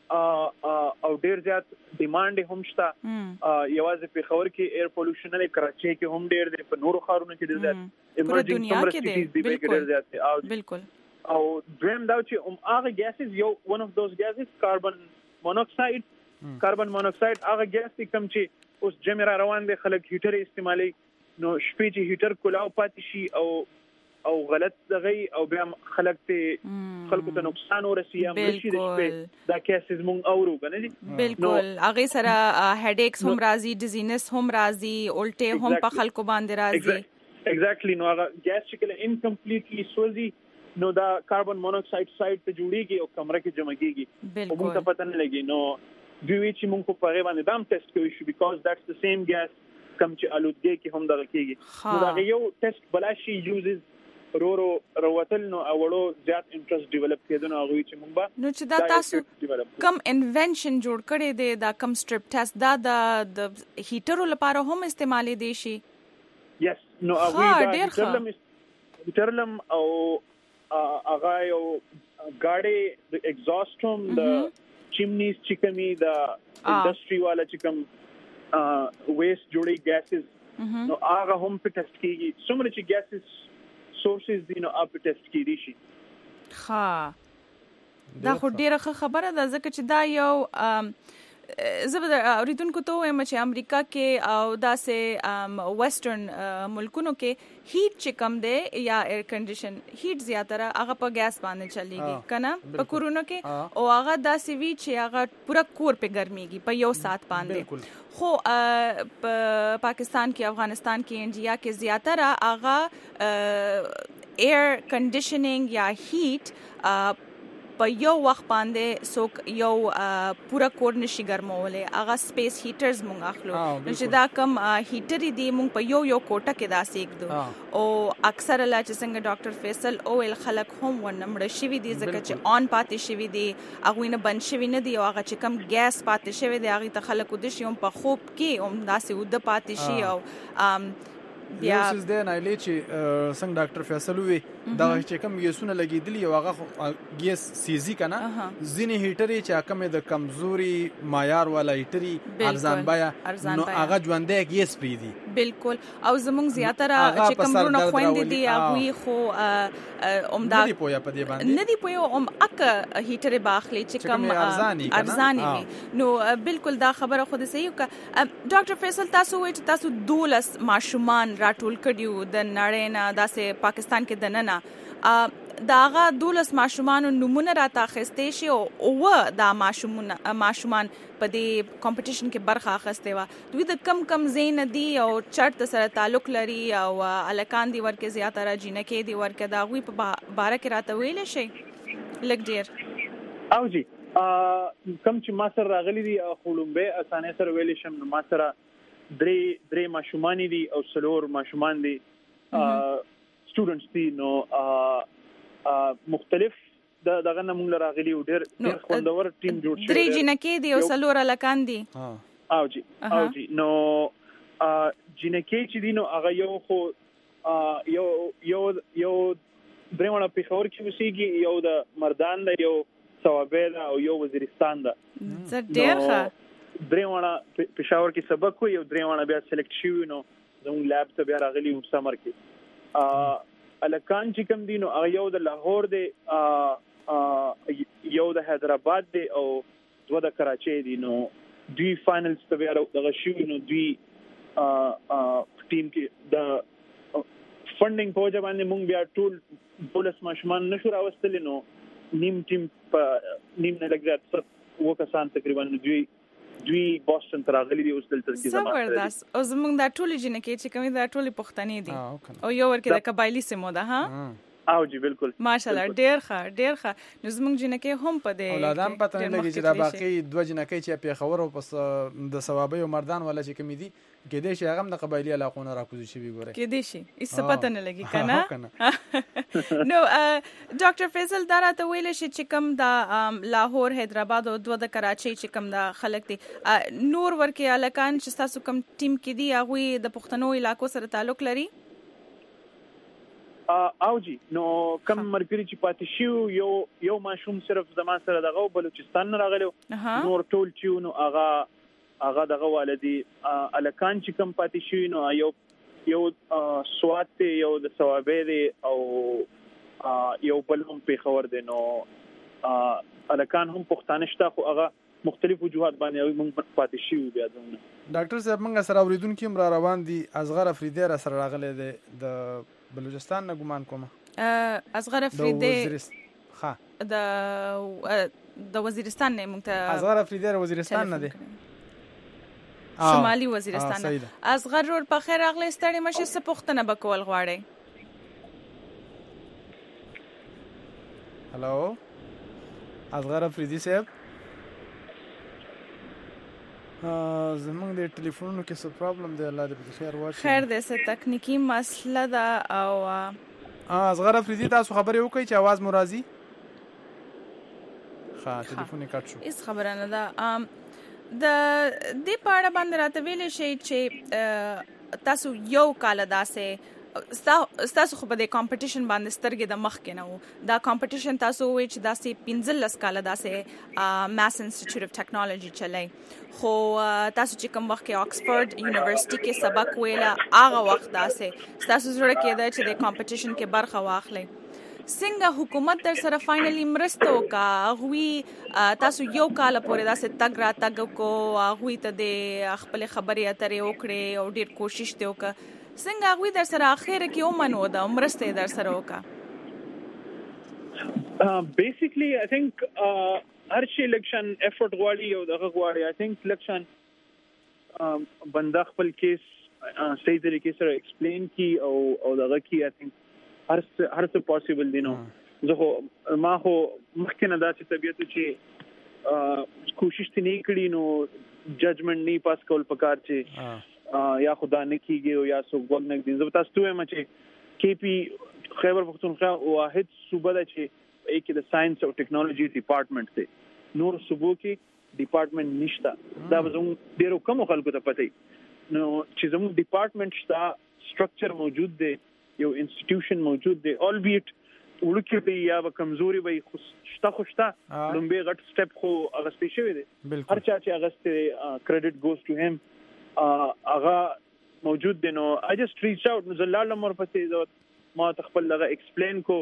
او ډیر زیات ډیماند هم شته. یوازې په خبر کې ایر پولوشن نه کراچي کې هم ډیر دی په نورو ښارونو کې ډیر زیات ایمرجنګ سمرسټیز دی ډیر زیات او بالکل. او دریم دا چې هغه ګاسز یو one of those gases کاربن مونوکساید کاربن مونوکساید هغه ګاس کوم چې اوس جمع را روان دي خلک هیټر استعمالي. نو شپې چې هیټر کولاو پاتې شي او او غلط دغه او بیا خلک ته خلکو ته نقصان ورسي یا مرشي د شپې دا کیسز مونږ اورو کنه دي. بالکل. هغه سره هډیکس هم راځي ډیزینس هم راځي الټه هم په خلکو باندې راځي. ایگزیکټلی. نو هغه ګاس چې کله انکمپلیټلی سوځي نو دا کاربن مونوکساید سایډ ته جوړیږي او کمره کې جمع کیږي. موږ ته پته نه لګي. نو دوی چې موږ په هغه باندې دام ټیسټ کوي شو بیکاز that's the same gas کم چې الودګي کې هم دغه کیږي. نو دا یو ټیسټ بلاشي یوزز رورو روتل نو اورو زیات انټرست ډیولپ کېدو نو هغه چې موږ نو چې دا تاسو کم انونشن جوړ کړي دي دا کم سټریپ ټیسټ دا د هیټرو لپاره هم استعمالي دي شي. یس. نو هغه دا هیټرلم او هغه یو ګاډي د ایگزاست هم د چیمنیز چې کمی د انډستری والا چې کم ویست جوړي ګاسز نو هغه هم په ټیسټ کیږي. څومره چې ګاسز سورسز دي نو اپ ټیسټ کیږي شي. ها دا خو ډیره خبره ده ځکه چې دا یو زبر اوریدونکو ته وایم چې امریکا کې او داسې ویسټرن ملکونو کې هیټ چې کم دی یا ایر کنډیشن هیټ زیاتره هغه په ګیس باندې چلیږي کنه په کورونو کې او هغه داسې وی چې هغه پورا کور په ګرميږي په یو سات باندې خو په پاکستان کې افغانستان کې انډیا کې زیاتره هغه ایر کنډیشنینګ یا هیټ په یو وخت باندې څوک یو پورا کور نشي ګرمولې هغه سپیس هیټرز مونږ اخلو چې دا کم هیټر دي مونږ په یو یو کوټه کې دا سېږدو او اکثر لا چې څنګه ډاکټر فیصل او ال خلک هم ونمړ شوی دي ځکه چې اون پاتې شوی دي هغه نه بند شوی نه دي او هغه چې کم ګیس پاتې شوی دی هغه ته خلک ود شي هم په خوب کې هم داسې ود پاتې شي او بیا اوس د نایلې چې څنګه ډاکټر فیصل وی دا چې کوم ګیسونه لګیدلی یو هغه ګیس سیزي کنه ځینې هیټرې چې کوم د کمزوري معیار والا هیټرې ارزان بیا نو هغه ژوندې ګیس پری دي بالکل او زمونږ زیاتره چې کومونه خويندې دي هغه خو عمدہ ندی پویا په دې باندې ندی پویا ام اک هیټر باخلی چې کم ارزانی وي نو بالکل دا خبره خود صحیح ک ډاکټر فیصل تاسو وایي چې تاسو دولس ماشومان راټول کړیو د نړۍ نه داسې پاکستان کې د نننه داغه دولس ماشومان نمونه راته اخستې شي او و دا ماشومان ماشومان په دې کمپټیشن کې برخه اخستې و دوی د کم کم زین دي او چرته سره تعلق لري او الکان دي ورکه زیاتره جنکې دي ورکه دا غوي په باره کې راته ویل شي لګ ډیر او جی کم چې ما سره راغلي دي خولمبه اسانه سره ویل شم نو ما سره درې درې ماشومان دي او څلور ماشومان دي سټوډنټس دي نو مختلف دغه نمونه راغلي او ډېر ډېر خوندور ټیم جوړ شوی درې جنکې دي او څلور الکان دي او جی او جی نو جنکې چې دي نو هغه یو خو یو یو یو درېونه په خور کې وسیږي یو د مردان دا یو ثوابه او یو وزیرستان دا زه ډېر ښه درېونه پېښور کې سبق وي او درېونه بیا سلیکټ شوی نو زموږ لاب ته بیا راغلي او سمر کې الکان چې کوم دي نو هغه یو د لاهور دی یو د حیدرآباد دی او دوه د کراچۍ دي نو دوی فائنلز ته بیا دغه شوی نو دوی ټیم کې د فندینګ په وجه باندې مونږ بیا ټول دولس ماشومان نشو راوستل نو نیم ټیم په نیم نه لګیږي څو کسان تقریبا دوی دوی بوسټن ته راغلي دي اوس دلته کې زموږ زبردست او زموږ دا ټول جنکې چې کومې دا ټول پښتنې دي او یو ورکه د قبایلی سیمو ده ها او جی بالکل ماشاءالله ډیر ښه ډیر ښه نو زموږ جنکې هم په دې اولادام پته نه لګي چې دا باقي دوه جنکې چې په خبرو پس د ثوابي او مردان ولا چې کومې دي کې دې شي هغه د قبایلی علاقو نه راکوزي شي ګوره کې دې شي هیڅ پته نه لګي کنه نو ډاکټر فیصل دا راته ویل شي چې کوم د لاهور حیدرآباد او دوه د کراچۍ چې کوم د خلک دي نور ورکه الکان چې تاسو کوم ټیم کې دي هغه د پښتنو علاقو سره تعلق لري او جی نو کم مرګري چې پاتې شو یو یو ماشوم صرف زمان سره دغه بلوچستان راغلو نور ټول چې نو هغه هغه دغه والدي الکان چې کم پاتې شو نو یو یو سوات یو د ثوابه دی او یو بل هم په خبر دی نو الکان هم پښتانه شته خو هغه مختلف وجوهات باندې موږ پاتې شو بیا زموږ ډاکټر صاحب موږ سره اوریدونکو هم را روان دي اصغر افریدی را سره راغلي دي د بلوچستان نه ګمان کوم اصغر افریدی ها د د وزیرستان نه مونږ ته اصغر افریدی وزیرستان نه دي شمالي وزیرستان اصغر ور په خیر اغلی ستړي مشه څه پختنه بکول غواړي هالو اصغر افریدی صاحب زمونږ د ټلیفونونو کې څه پرابلم دی الله دې په خیر واچي خیر دې څه تکنیکی مسله ده او اصغر افریدی تاسو خبرې وکړئ چې आवाज مو راځي ښه ټلیفون یې کټ شو هیڅ خبره نه ده د دې په اړه باندې راته ویل شي چې تاسو یو کال داسې تاسو خو په دې کمپټیشن باندې سترګې د مخ کې نه وو دا کمپټیشن تاسو وایي چې داسې پنځلس کاله داسې ماس انسټیټیوټ اف ټیکنالوژي چلای خو تاسو چې کوم وخت کې آکسفورد یونیورسيټي کې سبق ویلا هغه وخت داسې تاسو زړه کېده چې د کمپټیشن کې برخه واخلئ څنګه حکومت در سره فائنلی مرسته وکړه؟ هغوی تاسو یو کال پورې داسې تګ را تګ کو، هغوی ته د خپل خبرې اترې وکړې او ډیر کوشش دی وکړه، څنګه هغوی در سره اخر کې ومنو دا مرسته در سره وکړه؟ بیسیکلی آی تھنک هر شي الیکشن افورت غواړي او دغه غواړي. آی تھنک الیکشن بنده خپل کیس صحیح طریقې سره ایکسپلین کی او او دغه کی. آی تھنک هر هر څه پوسیبل دي. نو زه خو ما خو مخکې نه داسې طبیعت چې کوشش تی نه کړی، نو ججمنټ نه پاس کول پکار چې یا خدا نه کیږي او یا څوک وګ نه دي. زه تاسو ته وایم چې کی پی خیبر پختونخوا واحد صوبه ده چې کې د ساينس او ټیکنالوژي ډپارټمنټ دی، نور صوبو کې ډپارټمنټ نشته. دا زموږ ډیرو کم خلکو ته پته نو چې زموږ ډپارټمنټ شته، سټرکچر موجود دی، یو انسټیټیوشن موجود دی، اول بیٹ ورکه دی یا کمزوري وي، خو شته خو شته لومبه غټ سټپ خو اغستې شوی دی. هر چا چې اغستې کریډټ ګوز ټو هیم هغه موجود دی. نو آی جست ریچ اوټ، نو زلال امر پسې ما تخپل لغه ایکسپلین کو.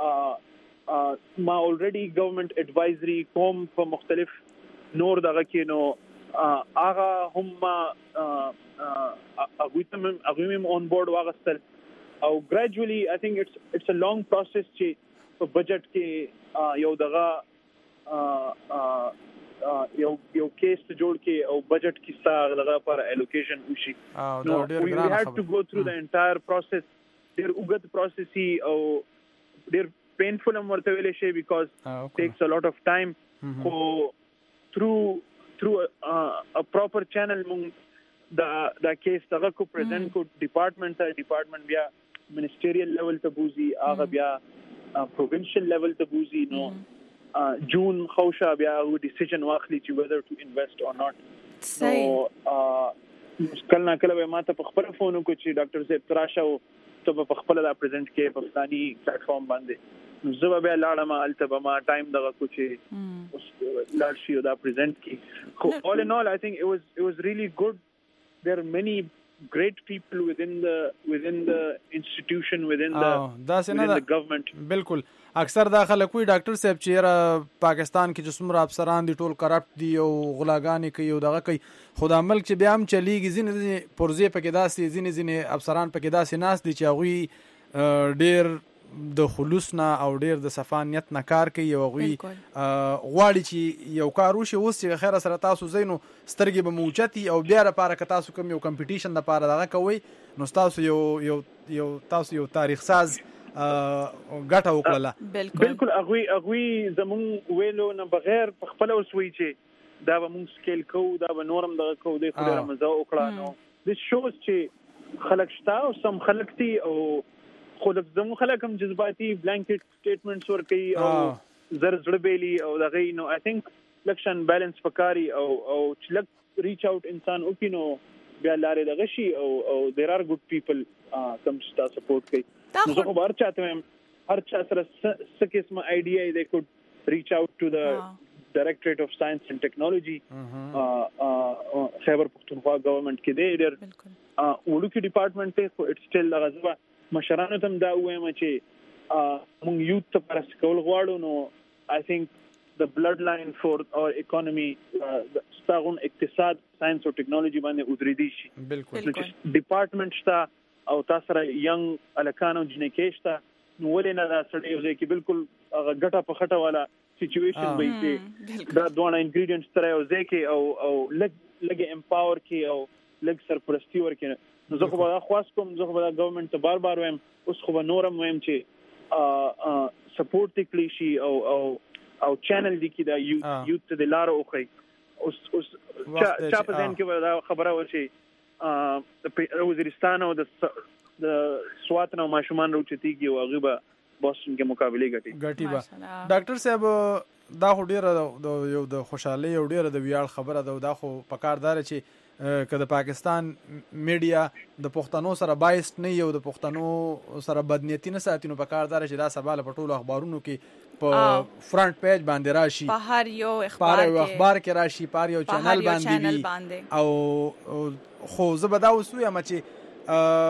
ما اولریډي گورنمنت ایڈوایزری کوم په مختلف نور دغه کې، نو هغه هم هغه تم هغه هم اون بورډ واغستل او ګریجولی آی تھنک اټس اټس ا لانګ پروسس چې په بجټ کې یو دغه یو یو کیس جوړ کې او بجټ کې ستا دغه پر الوکیشن وشي. نو وی هاد ټو گو تھرو د انټایر پروسس. ډیر اوږد پروسس او ډیر پینفul هم ورته ویل شي بیکاز ټیکس ا لاټ اف ټایم. خو تھرو تھرو ا پراپر چینل مونږ دا دا کیس دغه کو پریزنټ کو ډپارټمنټ ته، ډپارټمنټ بیا منسټریل لیول ته بوزي، هغه بیا پروینشل لیول ته بوزي. نو جون خوشا بیا و ډیسیژن واخلي چې whether to invest or not. صحیح. کله نه کله ما ته په خپل فون کو چې ډاکټر صاحب تراشه او ته په خپل دا پریزنټ کې په پاکستاني پلیټ فارم باندې زه به لاړم الته ما ټایم دغه کو چې اوس لاړ شي دا پریزنټ کې. خو all in all I think it was it was really good. There are many great people within the within the institution, within the oh, within the government. بالکل اکثر دا خلک وی ډاکټر صاحب چې پاکستان کې چې څومره افسران دي ټول کرپټ دي او غلاګانې کوي او دغه کوي، خو دا ملک چې بیا هم چلیږي ځینې پرزې پکې داسې ځینې ځینې افسران پکې داسې ناست دي چې هغوی ډېر د خلوص نه او ډیر د صفانیت نه کار کوي او هغوی غواړي چې یو کار وشي. اوس چې خیر سره تاسو زینو سترګې به موچتي او بیا لپاره که تاسو کوم یو کمپټیشن لپاره دغه کوئ نو تاسو یو یو یو تاسو یو تاریخ ساز ګټه وکړله. بالکل هغوی هغوی زمونږ ویلو نه بغیر په خپله اوس وایي چې دا به مونږ سکیل کوو، دا به نورم دغه کوو، دی خو ډېره مزه وکړه. نو دس شوز چې خلک شته او سم خلک دي او خو زموږ خلک هم جذباتي بلانکټ سټیټمنټس ورکوي او زر زړه بیلي او دغه. نو آی تھنک الیکشن بیلنس پکاري او او چې لږ ریچ اوټ انسان وکړي نو بیا لارې دغه شي او او دیر آر ګډ پیپل کم چې تا سپورټ کوي. نو زه خو به هر چا ته وایم هر چا سره څه قسمه آیډیا دی دے کوډ ریچ اوټ ټو د ډایرکټریټ اف ساينس اینڈ ټیکنالوژي خیبر پختونخوا گورنمنت کې دی. ډیر وړوکی ډپارټمنټ دی خو اټس سټیل دغه ځبه مشرانو ته دا وایم چې موږ یوت ته پرس کول غواړو. نو آی تھنک د بلډ لاین فور اور اکانومي ستاغون اقتصاد ساينس او ټیکنالوژي باندې ودرېدي شي. بالکل ډپارټمنټ شته او تاسو سره ینګ الکانو جنکې شته، نو ولې نه دا سړی یو ځای کې بالکل هغه ګټه په خټه والا سچويشن وي چې دا دوه انګریډینټس تر یو ځای کې او او لګ لګ امپاور کې او لګ سرپرستی ورکې. نو زه خو به دا خواست کوم، زه خو به دا گورنمنت ته بار بار وایم، اوس خو به نورم وایم چې سپورټ دې کړی شي او او او چینل دې کې دا یوت ته د لاره وښیي. اوس اوس چا په ذهن کې به دا خبره وشي د وزیرستان او د سوات نه ماشومان راوچتېږي او هغوی به بوسټن کې مقابلې ګټي ګټي به. ډاکټر صاحب دا خو ډېره یو د خوشحالۍ او ډېره د ویاړ خبره ده. دا خو پکار داره چې که د پاکستان میډیا د پښتنو سره بایست نه یو د پښتنو سره بدنیتی نه ساتي، نو پکار داره چې دا سبا له ټولو اخبارونو کې په فرنٹ پیج باندې راشي، په هر یو اخبار کې اخبار کې راشي، په هر یو چینل باندې وي. او خو زه به دا اوس وایم چې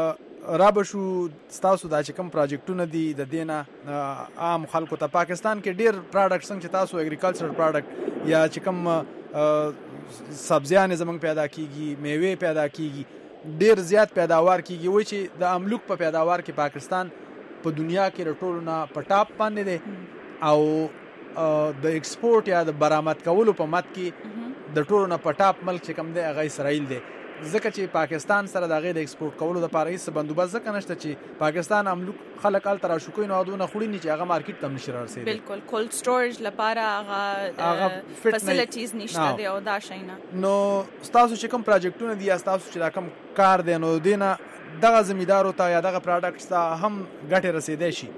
را به شو تاسو دا چې کوم پروجیکټونه دي د دینه عام خلکو ته پاکستان کې ډیر پروډکټس څنګه چې تاسو اګریکلچر پروډکټ یا چې کوم سبزیان زمونږ پیدا کیږي میوه پیدا کیږي ډیر زیات پیداوار کیږي وای چې د املوک په پیداوار کې پاکستان په دنیا کې د ټولو نه په ټاپ باندې دی او د ایکسپورټ یا د برآمد کولو په مت کې د ټولو نه په ټاپ ملک چې کوم دی هغه اسرائیل دی ځکه چې پاکستان سره د غیر ایکسپورټ کولو لپاره هیڅ بندوبست ځکه نشته چې پاکستان املوک خلک ال تر شو کوي نو دونه خوري نه چې هغه مارکیټ تم نشي رسیدي بالکل کولډ سټوریج لپاره هغه فیسیلیټیز نشته دی او دا شینا نو تاسو چې کوم پروجیکټونه دي تاسو چې دا کوم کار دی نو دینه دغه زمیدارو ته یا دغه پروډکټس ته هم ګټه رسیدي شي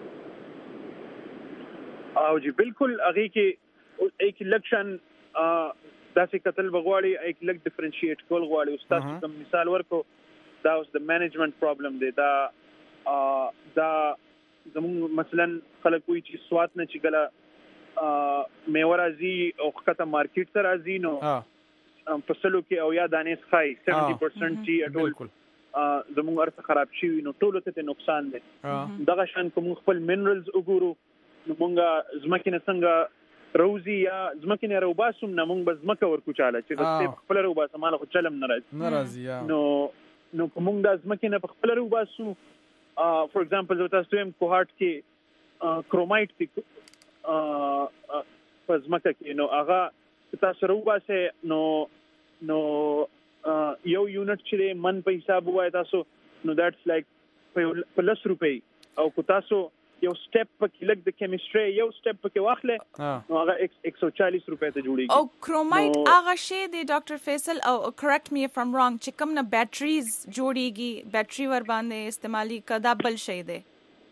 او جی بالکل هغه کې ایک لکشن داسې قتل بغواړي ایک لک ډیفرنشیټ کول غواړي استاد کوم مثال ورکو دا اوس د مینجمنت پرابلم دی دا دا زموږ مثلا خلک وی چې سوات نه چې ګله میورازي او خطه مارکیټ ته راځي نو فصلو کې او یا دانې ښای سبعين پرسنټ چې ټول زموږ ارث خراب شي نو ټول ته نقصان دی دغه شان کوم خپل منرالز وګورو نو مونږه زمکه نه څنګه روزي یا زمکه نه روباسم نه مونږ بس زمکه ورکو چاله چې د خپل روباسه مال خو چلم ناراضي ناراضي نو نو مونږ د زمکه نه خپل روباسو فور ایگزامپل زه تاسو هم کوهارت کې کرومایټ کې په زمکه کې نو هغه تاسو روباسه نو نو یو یونټ چې من په حساب وای تاسو نو دیټس لایک په لس روپۍ او کو تاسو یو سټپ پکې لګ د کیمستري یو سټپ پکې واخله نو هغه ایک سو چالیس روپے ته جوړیږي او کرومایټ هغه شی دی ډاکټر فیصل او کریکټ می اف ام رانګ چې کوم نه بیټریز جوړیږي بیټری ور باندې استعمالي کدا بل شی دی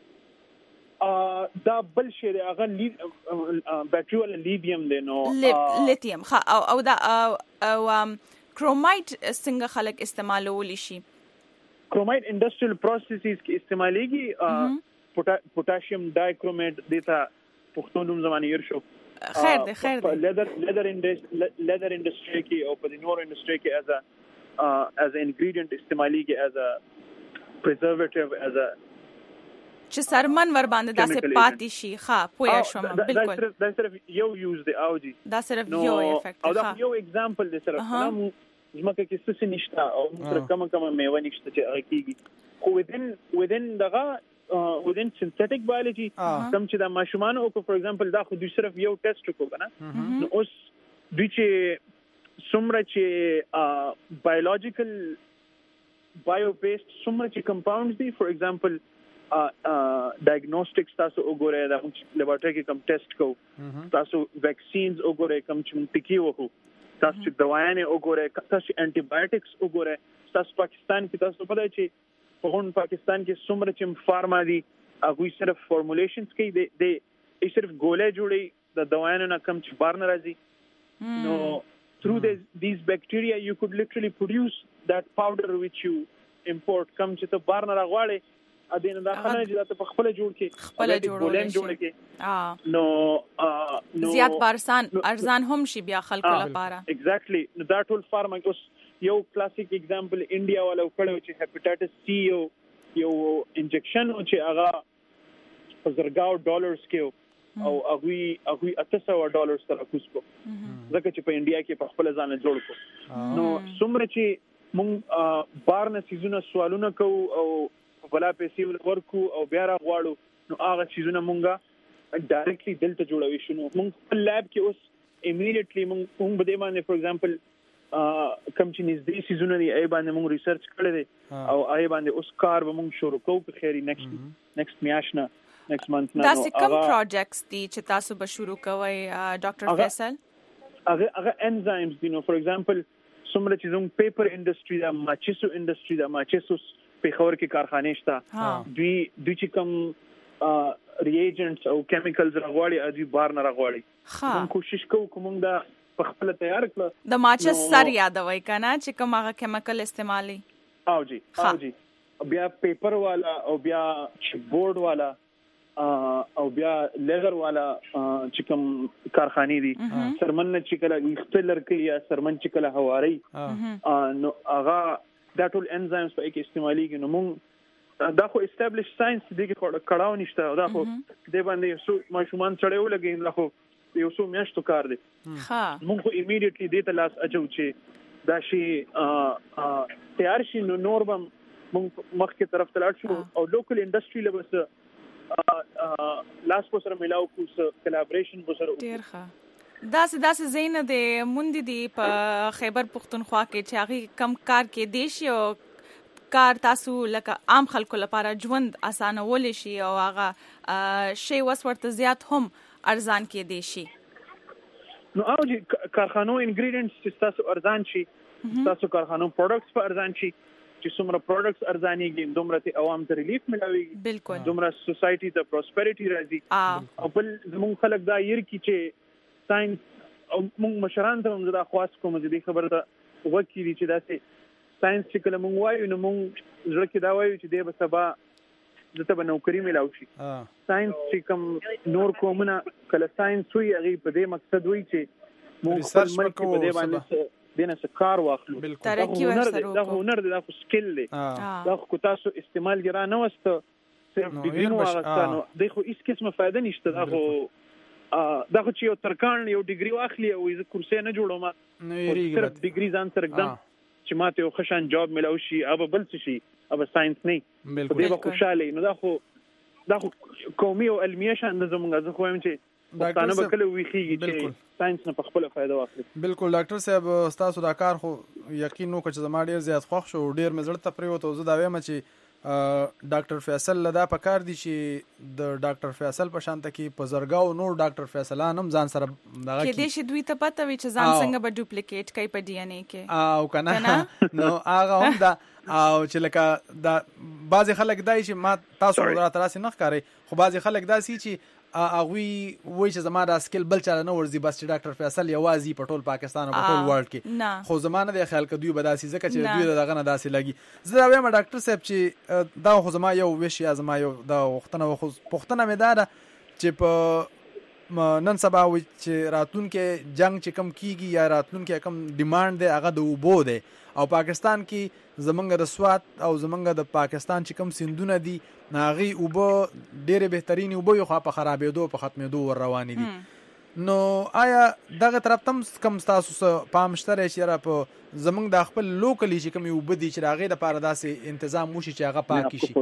ا دا بل شی دی هغه بیټری ولا لیثیم دی نو لیثیم ها او او دا او کرومایټ څنګه خلک استعمالول شي کرومایټ انډستریل پروسیسز کې استعماليږي پوتاشیم ډایکرومیټ دیتا پښتو نوم زمانه ير شو خیر دی خیر دی لیدر لیدر انډستری لیدر انډستری کې او په نور انډستری کې as a as an ingredient استعمالي کې as a preservative as a چې سرمن ور باندې داسې پاتې شي ها پوهه شوم بالکل دا صرف یو یوز دی او جی دا صرف یو افیکټ او دا یو ایگزامپل دی صرف نو زمکه کې څه نشته او تر کومه کومه میوه نشته چې هغه کیږي خو within within دغه within synthetic biology کوم چې د ماشومان او فور ایگزامپل دا خو دوی صرف یو ټیسټ وکړو کنه نو اوس دوی چې څومره چې بایولوژیکل بایو بیسډ څومره چې کمپاونډز دي فور ایگزامپل ډایګنوستکس تاسو وګورئ دا لیبارټری کې کوم ټیسټ کو تاسو ویکسینز وګورئ کوم چې ټکی وکړو تاسو چې دوايانې وګورئ تاسو انټي بایوټکس وګورئ تاسو پاکستان کې تاسو پدای چې په هون پاکستان کې څومره چې فارما دي هغه صرف فارمولیشنز کوي د د صرف ګولې جوړي د دوايانو نه کم چې بار ناراضي نو through this, these bacteria you could literally produce that powder which you import کم چې ته بار نه راغواړي ا دینه دا خلک چې ته په خپل جوړ کې خپل جوړول جوړ کې نو نو زیات بارسان ارزان هم شي بیا خلکو لپاره exactly نو دا ټول فارما اوس یو کلاسیک اگزامپل انډیا والا وکړو چې هپاتایټس سی یو یو انجکشن او چې هغه په زرګاو ډالرز کې او هغه هغه اته سوه ډالرز تر کوسکو ځکه چې په انډیا کې په خپل ځان جوړ کو نو څومره چې مونږ بار نه سيزونه سوالونه کوو او بلا پیسې ورکو او بیا را غواړو نو هغه چیزونه مونږه ډایرکټلی دلته جوړوي شنو مونږ په لاب کې اوس امیډیټلی مونږ مونږ بده باندې فور ایگزامپل کم چې نږدې سيزونه دی ای باندې مونږ ریسرچ کړی دی او ای باندې اوس کار به مونږ شروع کوو په خیری نیکسټ نیکسټ میاشنه نیکسټ منث نه دا څه کوم پروجیکټس دي چې تاسو به شروع کوئ ډاکټر فیصل هغه هغه انزایمز دي نو فور ایگزامپل څومره چې زموږ پیپر انډستری دا ماچیسو انډستری دا ماچیسو په خور کې کارخانه شته دوی دوی چې کوم ریएجنټس او کیمیکلز راغواړي او دوی بار نه راغواړي موږ کوشش کوو کوم دا په خپل تیار کړ د ماچس سر یادوي کنه چې کوم هغه کیمیکل استعمالي او جی او جی بیا پیپر والا او بیا بورډ والا او بیا لیزر والا چې کوم کارخانه دي سرمن چې کله اختلر کوي یا سرمن چې کله هواري نو هغه دا ټول انزایمز په کې استعمالي کې نو موږ دا خو اسټابلیش ساينس دی کې کړهو نشته دا خو د باندې سو ماشومان چړیو لګین دا خو یو څو میاشتو کار دی ها موږ خو ایمیډیټلی دې ته لاس اچو چې دا شی تیار شي نو نور به موږ مخکې طرف ته لاړ شو او لوکل انډستری لبس لاس په سره ملاو کو کلابریشن په سره ډیر ښه داسې داسې زینه د مونږ دی په خیبر پختونخوا کې چې هغه کم کار کې دیشي او کار تاسو لکه عام خلکو لپاره ژوند اسانول شي او هغه شی وس ورته زیات هم ارزان کې دیشي نو او چې کارخانو انګریډینټس چې تاسو ارزان شي تاسو کارخانو پروډکټس په ارزان شي چې څومره پروډکټس ارزانيږي دومره ته عوام ته ریلیف ملاويږي بالکل دومره سوسايټي ته پروسپریټي راځي او بل زموږ خلک دا ير کی چې ساينس او موږ مشران ته موږ دا خواست کوم چې دې خبره ته وکړي چې دا سه ساينس چې کله موږ وایو نو موږ زړه کې دا وایو چې دې به سبا دته به نوکری ملاوي شي ساينس چې کوم نور کومه کله ساينس وي هغه په دې مقصد وي چې موږ خپل ملک په دې باندې دینه څه کار واخلو ترقی ورسره دا هنر دی دا خو سکل دی دا خو تاسو استعمال ګرا نه وسته صرف ډیګری مو واغستانو دا خو هیڅ قسمه فائدہ نشته دا خو دا خو چې یو ترکان یو ډیګری واخلي او یو کورسې نه جوړوم صرف ډیګری ځان سره اقدام چې ماته یو خشان جاب ملو شي او بل څه شي او ساينس نه دې به خوشاله نو دا خو دا خو قومي او علمي شان د زمونږ ځکه وایم چې پښتانه به کله ویخیږي چې ساينس نه په خپل فائدہ واخلي بالکل ډاکټر صاحب تاسو دا کار خو یقین نو چې زما ډیر زیات خوښ شو ډیر مزړه ته پریوته زه دا وایم چې ډاکټر فیصل لدا پکار دي چې د ډاکټر فیصل په شانته کې په زرګاو نور ډاکټر فیصلان هم ځان سره دغه کې دي چې دوی ته پته وي چې ځان څنګه به ډوپلیکیټ کوي په ډي ان اي کې او کنه نو هغه هم دا او چې لکه دا بعضی خلک دای چې ما تاسو را تراسي نه ښکاري خو بعضی خلک داسي چې اغوی وای چې زما د سکل بل چاله نه ورزي بس چې ډاکټر فیصل یوازي په ټول پاکستان او په ټول ورلد کې خو زمانه د خیال کدوې بداسي ځکه چې دوی دغه نه داسي لګي زه وایم ډاکټر صاحب چې دا خو زما یو ویش یا زما یو دا وختنه خو پښتنه مې دا چې په نن سبا و چې راتلونکو جنگ چې کم کیږي یا راتلونکو کم ډیماند دی هغه د وبو دی او پاکستان کې زمونږ د سوات او زمونږ د پاکستان چې کم سندونه دي ناغي وبو ډېر بهترین وبو یو خو په خرابېدو په ختمېدو ور روان دي نو آیا دغه طرف تم کم تاسو پام شته چې را په زمونږ د خپل لوکلی چې کم وبو دي چې هغه د پاره داسې تنظیم وشي چې هغه پاک شي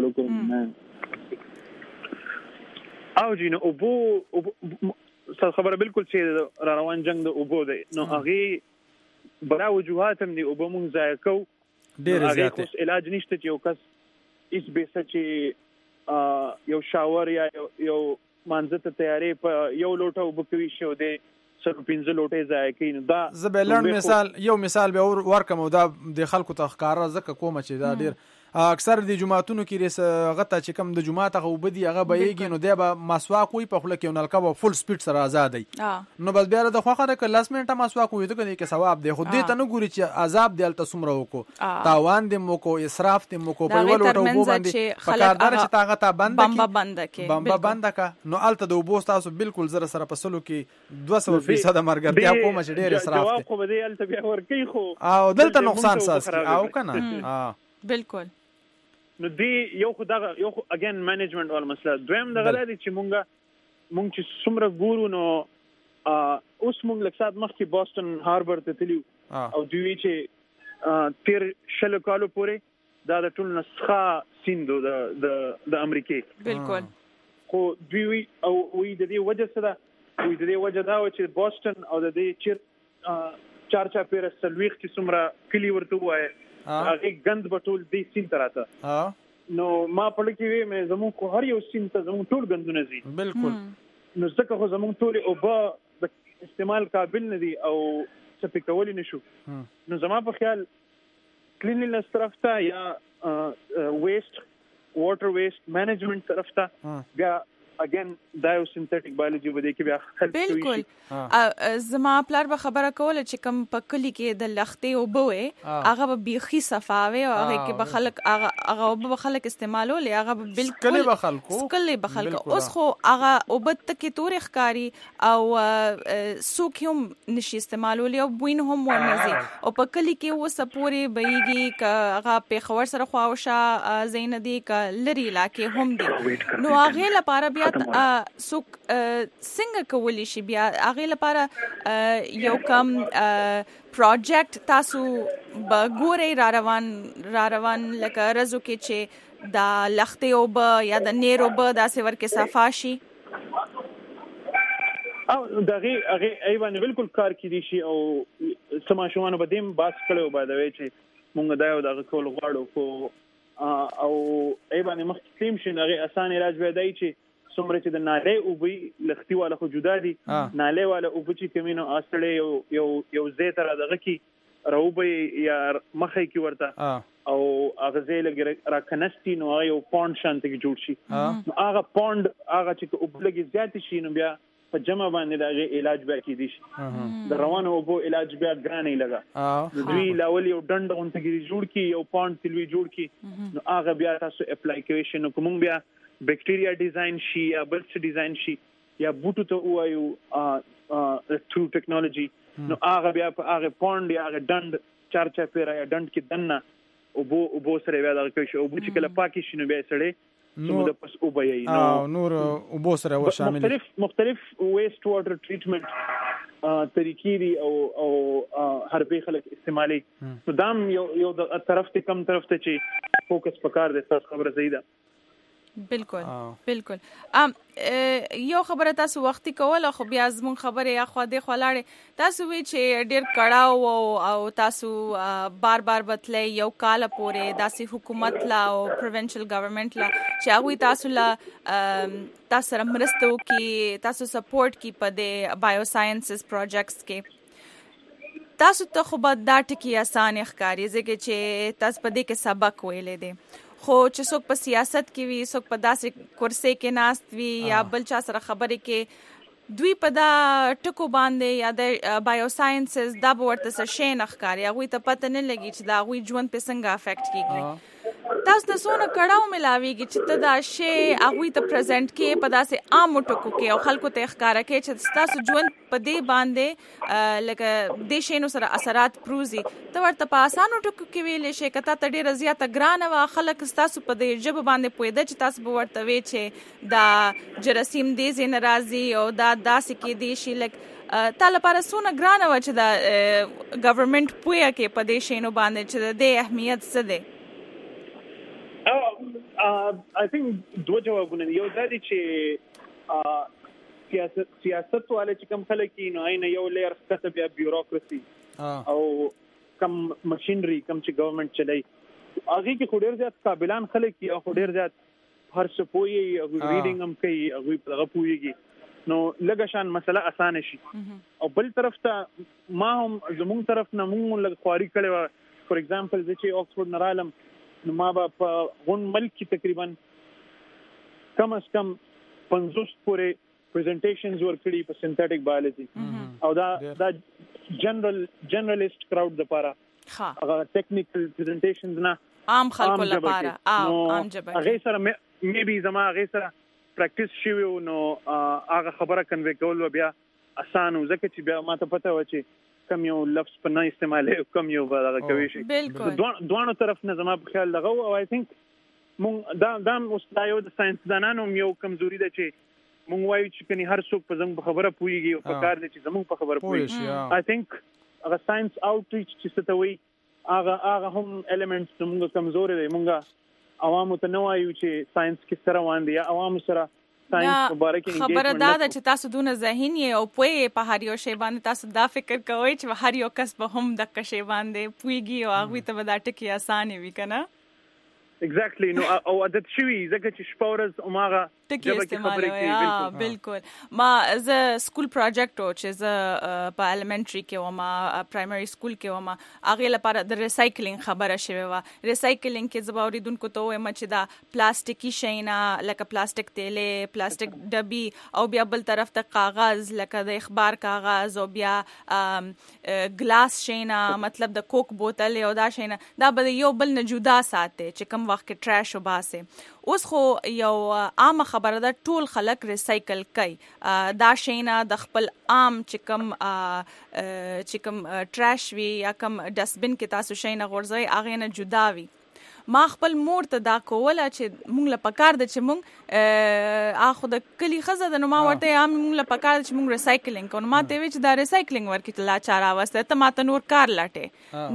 او جینو وبو خبره بالکل چې را روان جنگ د وبو دی نو هغه برا وجوهات هم دي وبو مونږ ځای کو ډېر زیات اوس علاج نشته چې یو کس اس به چې یو شاور یا یو مانځه ته تیارې په یو لوټه وبکوي شو دی سر پنځه لوټه ځای کین دا زبلن مثال یو مثال به ورکم دا د خلکو ته ښکارا زکه کوم چې دا ډېر اکثر د جمعهتونو کې ریس غته چې کم د جمعه ته وبدي هغه به یېږي نو دی به مسواک وي په خله کې نلکه به فل سپیډ سره آزاد دی نو بس بیا د خوخه د لاس منټه مسواک وي ته کې ثواب دی خو دې ته نه ګوري چې عذاب دی الته سمره وکړو تاوان دی مو کو اسراف دی مو کو په ول وټو وبو باندې فقاردار چې تاغه تا بند کی بمبا بند کی بمبا بند کا نو الته د وبو تاسو بالکل زره سره پسلو کې دوه سوه فیصد مرګرتیا کوم چې ډیر اسراف دی جواب خو به الته بیا ور کوي خو او دلته نقصان ساس او کنه ها بالکل نو دی یو خو دغه یو خو اگین مینجمنت ول مسله دویم دغه لري چې مونږه مونږ چې څومره ګورو نو اوس مونږ لکه سات مخکې بوسټن هاربر ته تلو او دوی چې تیر شل کالو پورې دا د ټول نسخه سیندو د د د امریکای بالکل خو دوی او وی د دې وجه سره وی د دې وجه دا و چې بوسټن او د دې چیر چار چا پیر سلويخ چې څومره کلی ورته وای هغه غند بټول دې سین تراته نو ما په لکه وی مې زمون خو هر یو سین ته زمون ټول غندونه زی بالکل نو ځکه خو زمون ټول او با استعمال قابل نه دي او څه پکول نشو نو زما په خیال کلینینس طرف ته یا ویسټ واټر ویسټ مینجمنت طرف ته بیا اگین دا یو سنتھیټک بایولوژي و دې کې بیا خلک بالکل زما پلار به خبره کوله چې کوم په کلی کې د لختې او بوې هغه به بيخي صفاوي او هغه کې به خلک هغه هغه به خلک استعمالول هغه بالکل کلی به خلکو کلی به خلکو اوس خو هغه او بت کې تور ښکاری او سوک هم نشي استعمالول او بوین هم ورنځي او په کلی کې و سپوري بېږي ک هغه په خور سره خواوشه زیندي ک لري علاقې هم دي نو هغه لپاره بیا سوک څنګه کولی شي بیا هغه لپاره یو کم پروجیکټ تاسو بګوري را روان را روان لکه رزو کې چې دا لختې او به یا د نیرو به داسې ورکه صفاشي او دغه هغه ایوان بالکل کار کړي شي او سماشوانو بدیم باس کړو باندې وی چې مونږ دا یو دغه کول غواړو کو او ایوان مختلف شي هغه اسانه علاج به دی چې څومره چې د نالې او بي لختي والا خو جدا دي نالې والا او بچي کمینو اصله یو یو یو زیت را دغه کی روبي یا مخې کی ورته او هغه زیل را کنستي نو یو پوند شانت کی جوړ شي هغه پوند هغه چې او بلګي زیات شي نو بیا په جمع باندې دا علاج به کیدی شي د روانو او بو علاج بیا ګرانې لگا دوی لاول یو ډند اونته کی جوړ کی یو پوند تلوي جوړ کی نو هغه بیا تاسو اپلیکیشن کوم بیا بیکټیریا ډیزاین شي یا بل څه ډیزاین شي یا بوټو ته وایو ثرو ټیکنالوژي نو هغه بیا په هغه پوند یا هغه ډند چار چا پیرا یا ډند کې دنه او بو او بو سره بیا دا کوي او بو چې کله پاکي شنو بیا سړې نو د پس او بیا نو نور او بو سره و شامل مختلف مختلف ویسٹ واټر ټریټمنټ طریقې دي او او هر به خلک استعمالي نو دام یو یو د طرف ته کم طرف ته چې فوکس پکار دي تاسو خبره صحیح ده بالکل بالکل ام یو خبره تاسو وختي کول خو بیا زمون خبره یا خو دې خلاړې تاسو وی چې ډیر کړهو او تاسو بار بار بتلې یو کال پورې داسې حکومت لا او پروینشل ګورنمنت لا چې هغه تاسو لا تاسو سره مرسته وکي تاسو سپورټ کی په دې بایو ساينسز پروجیکټس کې تاسو ته خو به دا ټکی آسان ښکاری ځکه چې تاسو په دې کې سبق ویلې دي خو چې څوک په سیاست کې وي څوک په داسې کرسي کې ناست وي یا بل چا سره خبرې کې دوی په دا ټکو باندې یا د بایو ساينسز دا ورته څه شي نه ښکاري هغه ته پته نه لګي چې دا غوي ژوند په څنګه افیکټ کیږي تاسو ته سونه کړهو ملاويږي چې ته دا شی هغه ته پریزنټ کې په داسې عام ټکو کې او خلکو ته ښکارا کې چې تاسو ژوند په دې باندې لکه د شینو سره اثرات پروزي ته ورته په اسانو ټکو کې ویلې شي کته ته ډیره زیاته ګرانه وا خلک تاسو په دې جب باندې پوهیده چې تاسو به ورته وی چې دا جراثیم دې زین راضي او دا داسې کې دي شي لک تاله پر سونه ګرانه وا چې دا ګورنمنت پوهه کې په دې شینو باندې چې د اهمیت څه دی او آی تھنک دوه جوابونه یو دا دي چې سیاست سیاست والے چې کوم خلک نو عین یو لیر څخه بیا بیوروکراسي او کم ماشينري کم چې ګورنمنت چلای هغه کې خوري زیات قابلان خلک او خوري زیات هر څه پوي او ریډینګ هم کوي هغه په هغه پويږي نو لږه شان مسله اسانه شي او بل طرف ته ما هم زموږ طرف نه موږ لږ خواري کړو فور ایگزامپل چې آکسفورد نرالم نو ما به په غون ملک کې تقریبا کم از کم پنځوس پورې پریزنټیشنز ورکړي په سنتھیټک بایولوژي او دا دا جنرال جنرالیست کراود لپاره ها هغه ټیکنیکل پریزنټیشنز نه عام خلکو لپاره عام جبه هغه سره مې بي زما هغه سره پریکټیس شوی نو هغه خبره کنوي کول بیا آسان وزکه چې بیا ماته پته و چې کم یو لفظ په نه استعمالي کم یو هغه کوي شي دوه طرف نه زما په خیال لغو او آی تھنک مونږ دا دا مستایو د ساينس دانانو یو کمزوري ده چې مونږ وایو چې کني هر څوک په زموږ خبره پويږي او په کار دي چې زموږ په خبره پويږي آی تھنک هغه ساينس اوټریچ چې ستوي هغه هغه هم الیمنټس زموږ کمزوري دي مونږ عوامو ته نو وایو چې ساينس کې سره وان دي عوامو سره خبره دا ده چې تاسو دونه ذهین یې او پوهې په هر یو شی باندې تاسو دا فکر کوئ چې هر یو کس به هم د کشي باندې پويږي او هغه ته به دا ټکی آسان وي کنه ایگزیکټلی نو او عادت شوی ځکه چې شپه ورځ عمره ټکی استعمالوي. یا بالکل. ما زه سکول پروجیکټ او چې زه په الیمنټری کې وم، پرایمری سکول کې وم، هغه لپاره د ریسایکلینګ خبره شوی و. ریسایکلینګ کې زه اوریدونکو ته وایم چې دا پلاستیکي شینا لکه پلاستیک تیلې، پلاستیک ډبي او بیا بل طرف ته کاغذ لکه د اخبار کاغذ او بیا ګلاس شینا، مطلب د کوک بوتل او دا شینا، دا به یو بل نه جدا ساتي چې کوم وخت کې ټریش وباسه. اوس خو یو عام خبره ده ټول خلک ریسایکل کوي. دا شینا د خپل عام چې کوم چې کوم ټریش وی یا کوم ډسټبن کې تاسو شینا غورځوي هغه نه جدا وي. ما خپل مور ته دا کوله چې مونږ له پکار د چې مونږ اخو د کلی خزه د نو ما ورته هم مونږ له پکار چې مونږ ریسایکلینګ کوو. ما ته وی چې دا ریسایکلینګ ورکې ته لا چاره واسطه ته ما ته نور کار لاټه.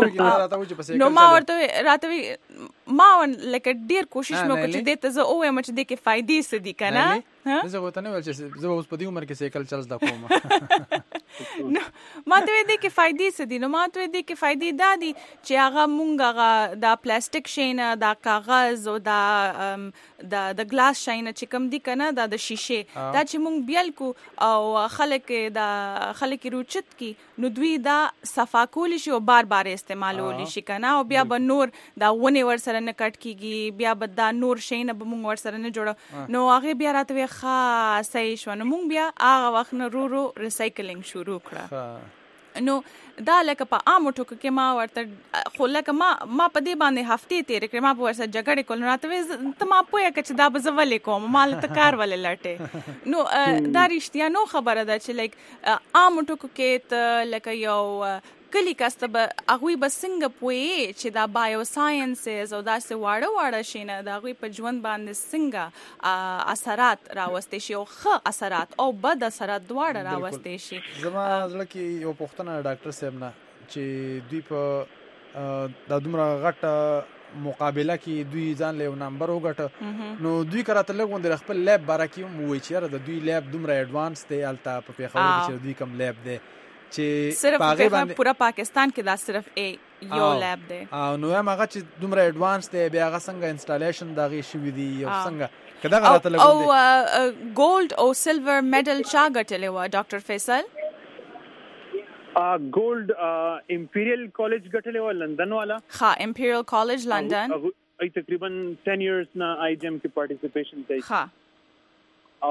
نو نو ما ورته راته وی ما لکه ډیر کوشش مې وکړ چې دې ته زه اوه مچ دې کې فائدې سدي کنه. زه وته نه ول چې زه اوس په دې عمر کې سایکل چل زده کوم. نو ما ته دې کې فائدې سدي. نو ما ته دې کې فائدې دادي چې هغه مونږ هغه دا پلاستیک شینه، دا کاغذ او دا د د ګلاس شینه چې کوم دي کنه، دا د شیشه دا چې مونږ بیل کو او خلک دا خلک روچت کی نو دوی دا صفا کول شي او بار بار استعمالول شي کنه. او بیا به نور دا ونه ور سره نه کټ کیږي، بیا به دا نور شینه به مونږ ور سره نه جوړو. نو هغه بیا راته ښه صحیح شو. نو مونږ بیا هغه وخت نه رو رو ریسایکلینګ شروع کړه. نو دا لکه په عامو ټکو کې ما ورته خو لکه ما ما په دې باندې هفتې تېرې کړې، ما په ورسره جګړې کول. نو راته وې ته ما پوهه که چې دا به زه ولې کوم، ما له ته کار ولې لټې. نو دا رښتیا نو خبره ده چې لایک عامو ټکو کې ته لکه یو کلی کسته به هغوی به څنګه پوهې چې دا بایو ساینسز او داسې واړه واړه شي نه د هغوی په ژوند باندې څنګه اثرات راوستی شي او ښه اثرات او بد اثرات دواړه راوستی شي. زما زړه کې یو پوښتنه ډاکټر صاحب نه چې دوی په دا دومره غټه مقابله کې دوی ځان له نمبر وګټه، نو دوی کراته لګوند خپل لیب باره کې هم وایي چې د دوی لیب دومره ایڈوانس دی الته په پیښور کې چې دوی کوم لیب دی چې صرف په پورا پاکستان کې دا صرف ای یو لیب دی. او نو هم هغه چې دومره ایڈوانس دی بیا هغه څنګه انسټالیشن دغه شوی دی او څنګه کدا غلطه لګوند دی. او ګولډ او سلور میډل چا ګټلی و ډاکټر فیصل؟ ګولډ امپیریل کالج ګټلی و لندن والا. ها امپیریل کالج لندن ای تقریبا ټین ایئرز نه آی جیم کې پارټیسیپیشن کوي. ها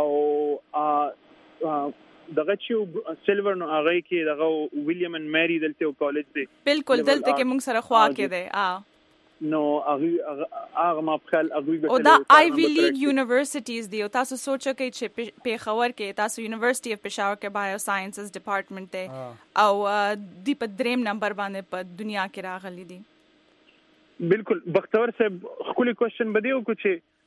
او دغه چې سلور نو هغه کې دغه ویلیام ان میری دلته کالج دی. بالکل دلته کې موږ سره خوا کې دی. ا نو هغه هغه ما په خیال هغه او دا آی وی لیگ یونیورسيټیز دی. او تاسو سوچ کوئ چې پیښور کې تاسو یونیورسيټي اف پېښور کې بایو ساينسز ډپارټمنټ دی او دی په دریم نمبر باندې په دنیا کې راغلي دي. بالکل بختور صاحب خپل کوېسچن بده او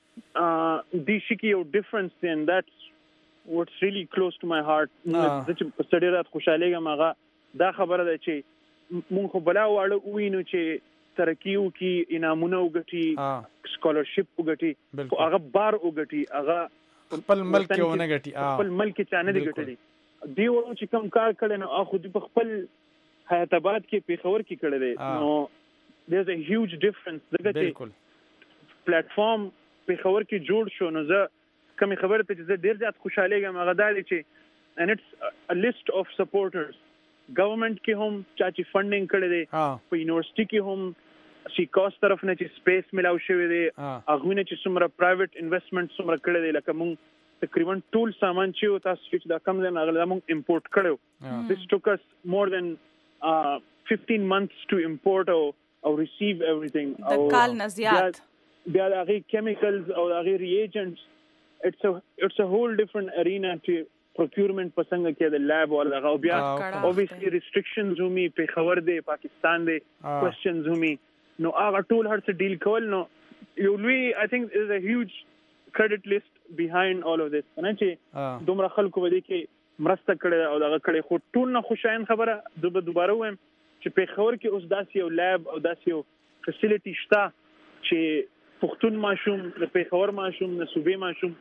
چې دی شي کې یو ډیفرنس دی and that's what's really close to my heart. زه چې په سړی رات خوشاله غم دا خبره ده چې مونږ خو بلا واړه وینو چې ترقی وکي، انعامونه وګټي، سکالرشپ وګټي، خو هغه بار وګټي، هغه خپل ملک کې ونه ګټي، خپل ملک کې چانه دي ګټلي. دی وو چې کوم کار کړي نو خو د خپل حیات آباد کې پیښور کې کړي دي. نو there's a huge difference. دغه چې پلیټ فارم پیښور کې جوړ شو نو زه کوم خبره ته چې ډیر زیات خوشاله یم هغه دا دی چې and it's a list of supporters. Government کې هم چا چې فندینګ کړی دی، په یونیورسيټي کې هم سی کاست طرف نه چې سپیس ملاو شوی دی، هغه نه چې څومره پرایویټ انویسټمنټ څومره کړی دی. لکه مونږ تقریبا ټول سامان چې تاسو چې دا کم نه غل مونږ امپورټ کړو. This took us more than uh, fifteen months to import or, or receive everything. د کال نه زیات بیا هغه کیمیکلز او هغه ریएجنټس it's a it's a whole different arena to procurement پسنګ کې د lab او هغه بیا obviously restrictions همي په خبر دی پاکستان دی questions همي نو هغه ټول هر څه ډیل کول. نو you really I think there is a huge credit list behind all of this. نه چې دومره خلکو ودی کې مرسته کړي او هغه کړي خو ټول نه خوشاین خبره دوباره دوباره وایم چې په خبر کې اوس داسې یو lab او داسې یو facility شته چې پښتون ماشوم د پیښور ماشوم د صوبې ماشوم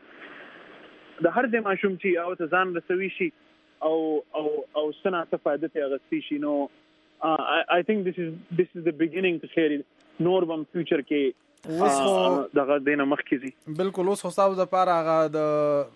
د هر ځای ماشوم چې او ته ځان رسوي شي او او او سنا ته فائدې ته غوښتي شي. نو I I think this is this is the beginning to share نور بم فیوچر کې دغه دینه مخکې دي. بالکل. اوس خو تاسو د پاره هغه د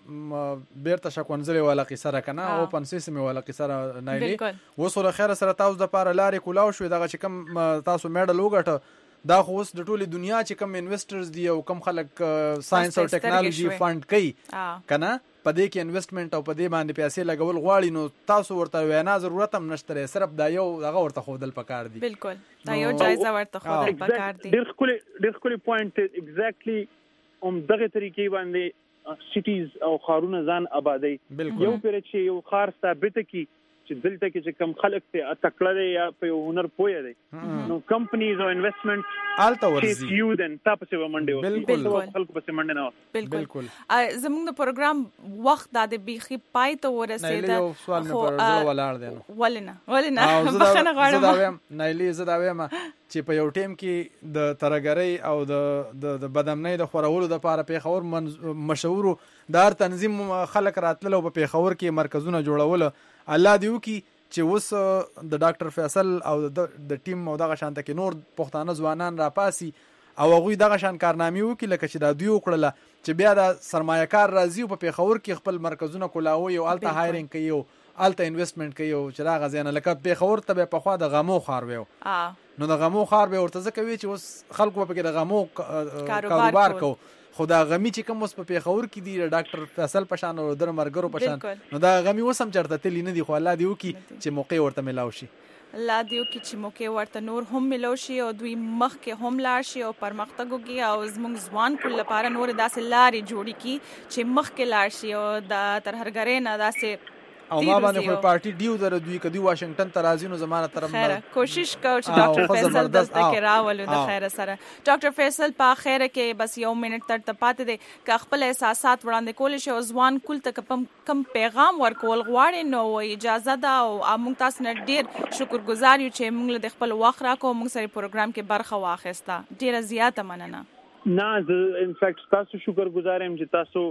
بیرته شکونځلې ولا قصه را کنه او پن سیسمي ولا قصه را نایلی. اوس خو خیر سره تاسو د پاره لارې کولاو شو دغه چې کم تاسو میډل وګټه دا خو اوس د ټولي دنیا چې کم انویسټرز دي او کم خلک ساينس او ټیکنالوژي فند کوي کنه په دې کې انویسټمنټ او په دې باندې پیسې لګول غواړي نو تاسو ورته وینا ضرورت هم نشته صرف دا یو هغه ورته خودل پکار دي. بالکل دا یو جایزه ورته خودل پکار دي. ډېر خپل ډېر خپل پوینټ ایگزیکټلی هم دغه طریقې باندې سټیز او خارونه ځان آبادی. یو پیر چې یو خار ثابت کی چې دلته کې چې کم خلک ته تکړه دي یا په هنر پوهه دي نو کمپنیز او انویسټمنټ آلته ورزي یو دن تاسو په منډه وي. بالکل خلکو په منډه نه. بالکل زموږ د پروګرام وخت د بیخي پای ته ورسېده. یو سوال مې پر زړه ولاړ دی. ولنه ولنه بخنه غواړم. زه دا وایم نایلی زه دا وایم چې په یو ټیم کې د ترګری او د د بدامنۍ د خورولو د پاره پیښور مشهور دار تنظیم خلک راتلل او په پیښور کې مرکزونه جوړول. الله دیو کی چې اوس د ډاکټر فیصل او د ټیم او دغه شانته کې نور پښتانه ځوانان را پاسي او هغه دغه شان کارنامې وکړي لکه چې دا دوی وکړله چې بیا د سرمایه‌کار راځي په پیښور کې خپل مرکزونه کولاوي او الته هایرینګ کوي او الته انویسټمنټ کوي او چې راغ ځنه لکه پیښور ته په خوا د غمو خار ویو نو د غمو خار به ورته ځکه وی چې اوس خلکو په کې د غمو کاروبار کو خدا غمی چې کوم اوس په پیښور کې دی ډاکټر فیصل پشان او در مرګرو پشان نو دا غمی وسم چرته تلی نه دی خو الله دیو کی چې موقع ورته ملاو شي. الله دیو کی چې موقع ورته نور هم ملاو شي او دوی مخ کې هم لاړ شي او پرمختګ وکړي او زموږ ځوان کول لپاره نور داسې لارې جوړي کی چې مخ کې لاړ شي او د ترهرګرې نه داسې او ما باندې خو پارټي ډیو در دوی کدی واشنگټن ته راځي نو زمانه طرف خیر کوشش کو چې ډاکټر فیصل دلته کې راولو د خیر سره. ډاکټر فیصل په خیر کې بس یو منټ تر ته پاتې دي ک خپل احساسات وړاندې کول شي او ځوان کول ته کم پیغام ورکول غواړي نو اجازه ده او موږ تاسو نه ډیر شکرګزار یو چې موږ د خپل وخت راکو موږ سره پروګرام کې برخه واخیسته. ډیره زیاته مننه. نه ان فیکټ تاسو شکرګزار یم چې تاسو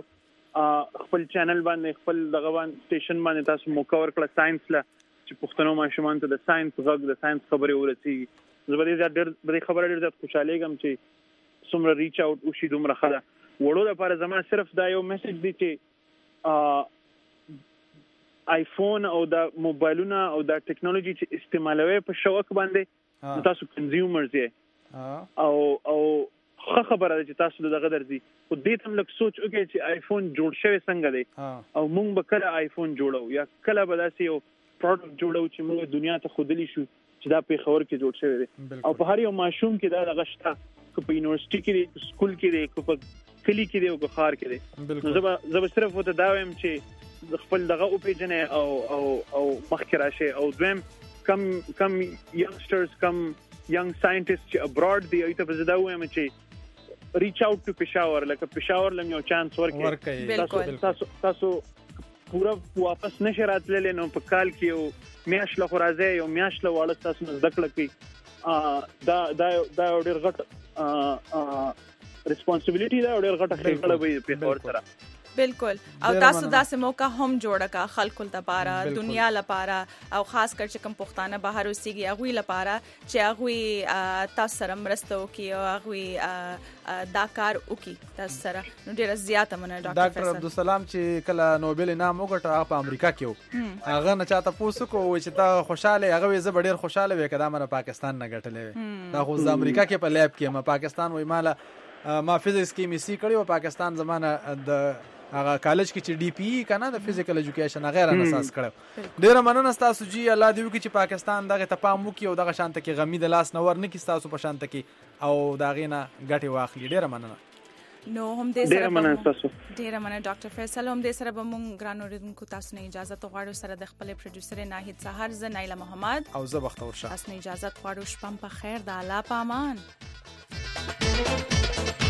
خپل چینل باندې خپل دغه باندې سټیشن باندې تاسو موقع ورکړه ساينس لا چې پښتنو ماشومان ته د ساينس غږ د ساينس خبرې ورسي. زه به دې ډېر به خبره ډېر زیات خوشاله یم چې څومره ریچ اوټ وشي دومره ښه ده. وړو لپاره زما صرف دا یو میسج دی چې آیفون او د موبایلونه او د ټیکنالوژي چې استعمالوي په شوق باندې تاسو کنزیومرز یې او او خه خبره ده چې تاسو دغه درځي خو دې تم لک سوچ وکړئ چې آیفون جوړ شوی څنګه دی او موږ به کله آیفون جوړو یا کله به داسې یو پروډکټ جوړو چې موږ دنیا ته خودلی شو چې دا په خبر کې جوړ شوی دی او په هر یو ماشوم کې دا دغه شته که په یونیورسيټي کې دی سکول کې دی که په کلی کې دی او په ښار کې دی. نو زه به صرف وته دا وایم چې خپل دغه او پیژنې او او او مخکې راشي او دویم کم کم ینګسټرز کم ینګ ساينټیست چې ابراډ دی ایته په زده وایم چې ریچ اوټ ټو پېښور لکه پېښور لم یو چانس ورکړي تاسو تاسو تاسو پورا واپس نشه راتللې نو په کال کې یو میاش له خرازه یو میاش له واړه تاسو نه ذکر کړئ دا دا دا ډېر غټ ریسپانسیبিলিټي دا ډېر غټه خېګړه وي پېښور سره. بالکل او تاسو داسې موقع هم جوړه کا خلکو لپاره دنیا لپاره او خاص کر چې کوم پښتانه بهر اوسېږي هغه لپاره چې هغه تاسو سره مرسته وکي او هغه دا کار وکي تاسو سره نو ډیره زیاته مننه ډاکټر ډاکټر عبدالسلام چې کله نوبل انعام وګټه په امریکا کې هغه نه چاته پوسو کو چې تا خوشاله هغه زه ډیر خوشاله وې کدا مې پاکستان نه ګټلې دا خو د امریکا کې په لیب کې ما پاکستان وای مال ما فزیکس کیمستري کړی او پاکستان زمانه د هغه کالج کې چې ډي پی ای کنه د فزیکل ایجوکیشن غیره اساس کړو. ډیره مننه تاسو جی الله دې وکړي چې پاکستان دغه تپام وکي او دغه شانته کې غمی د لاس نور نه کی تاسو په شانته کې او دغه نه غټي واخلي. ډیره مننه. نو هم دې سره ډیره مننه تاسو. ډیره مننه ډاکټر فیصل. هم دې سره به مونږ ګرانو ریدونکو تاسو نه اجازه غواړو سره د خپل پروډوسر ناهید سحر ز نایله محمد او زه بختور شاه تاسو نه اجازه غواړو شپه په خیر د الله په امان.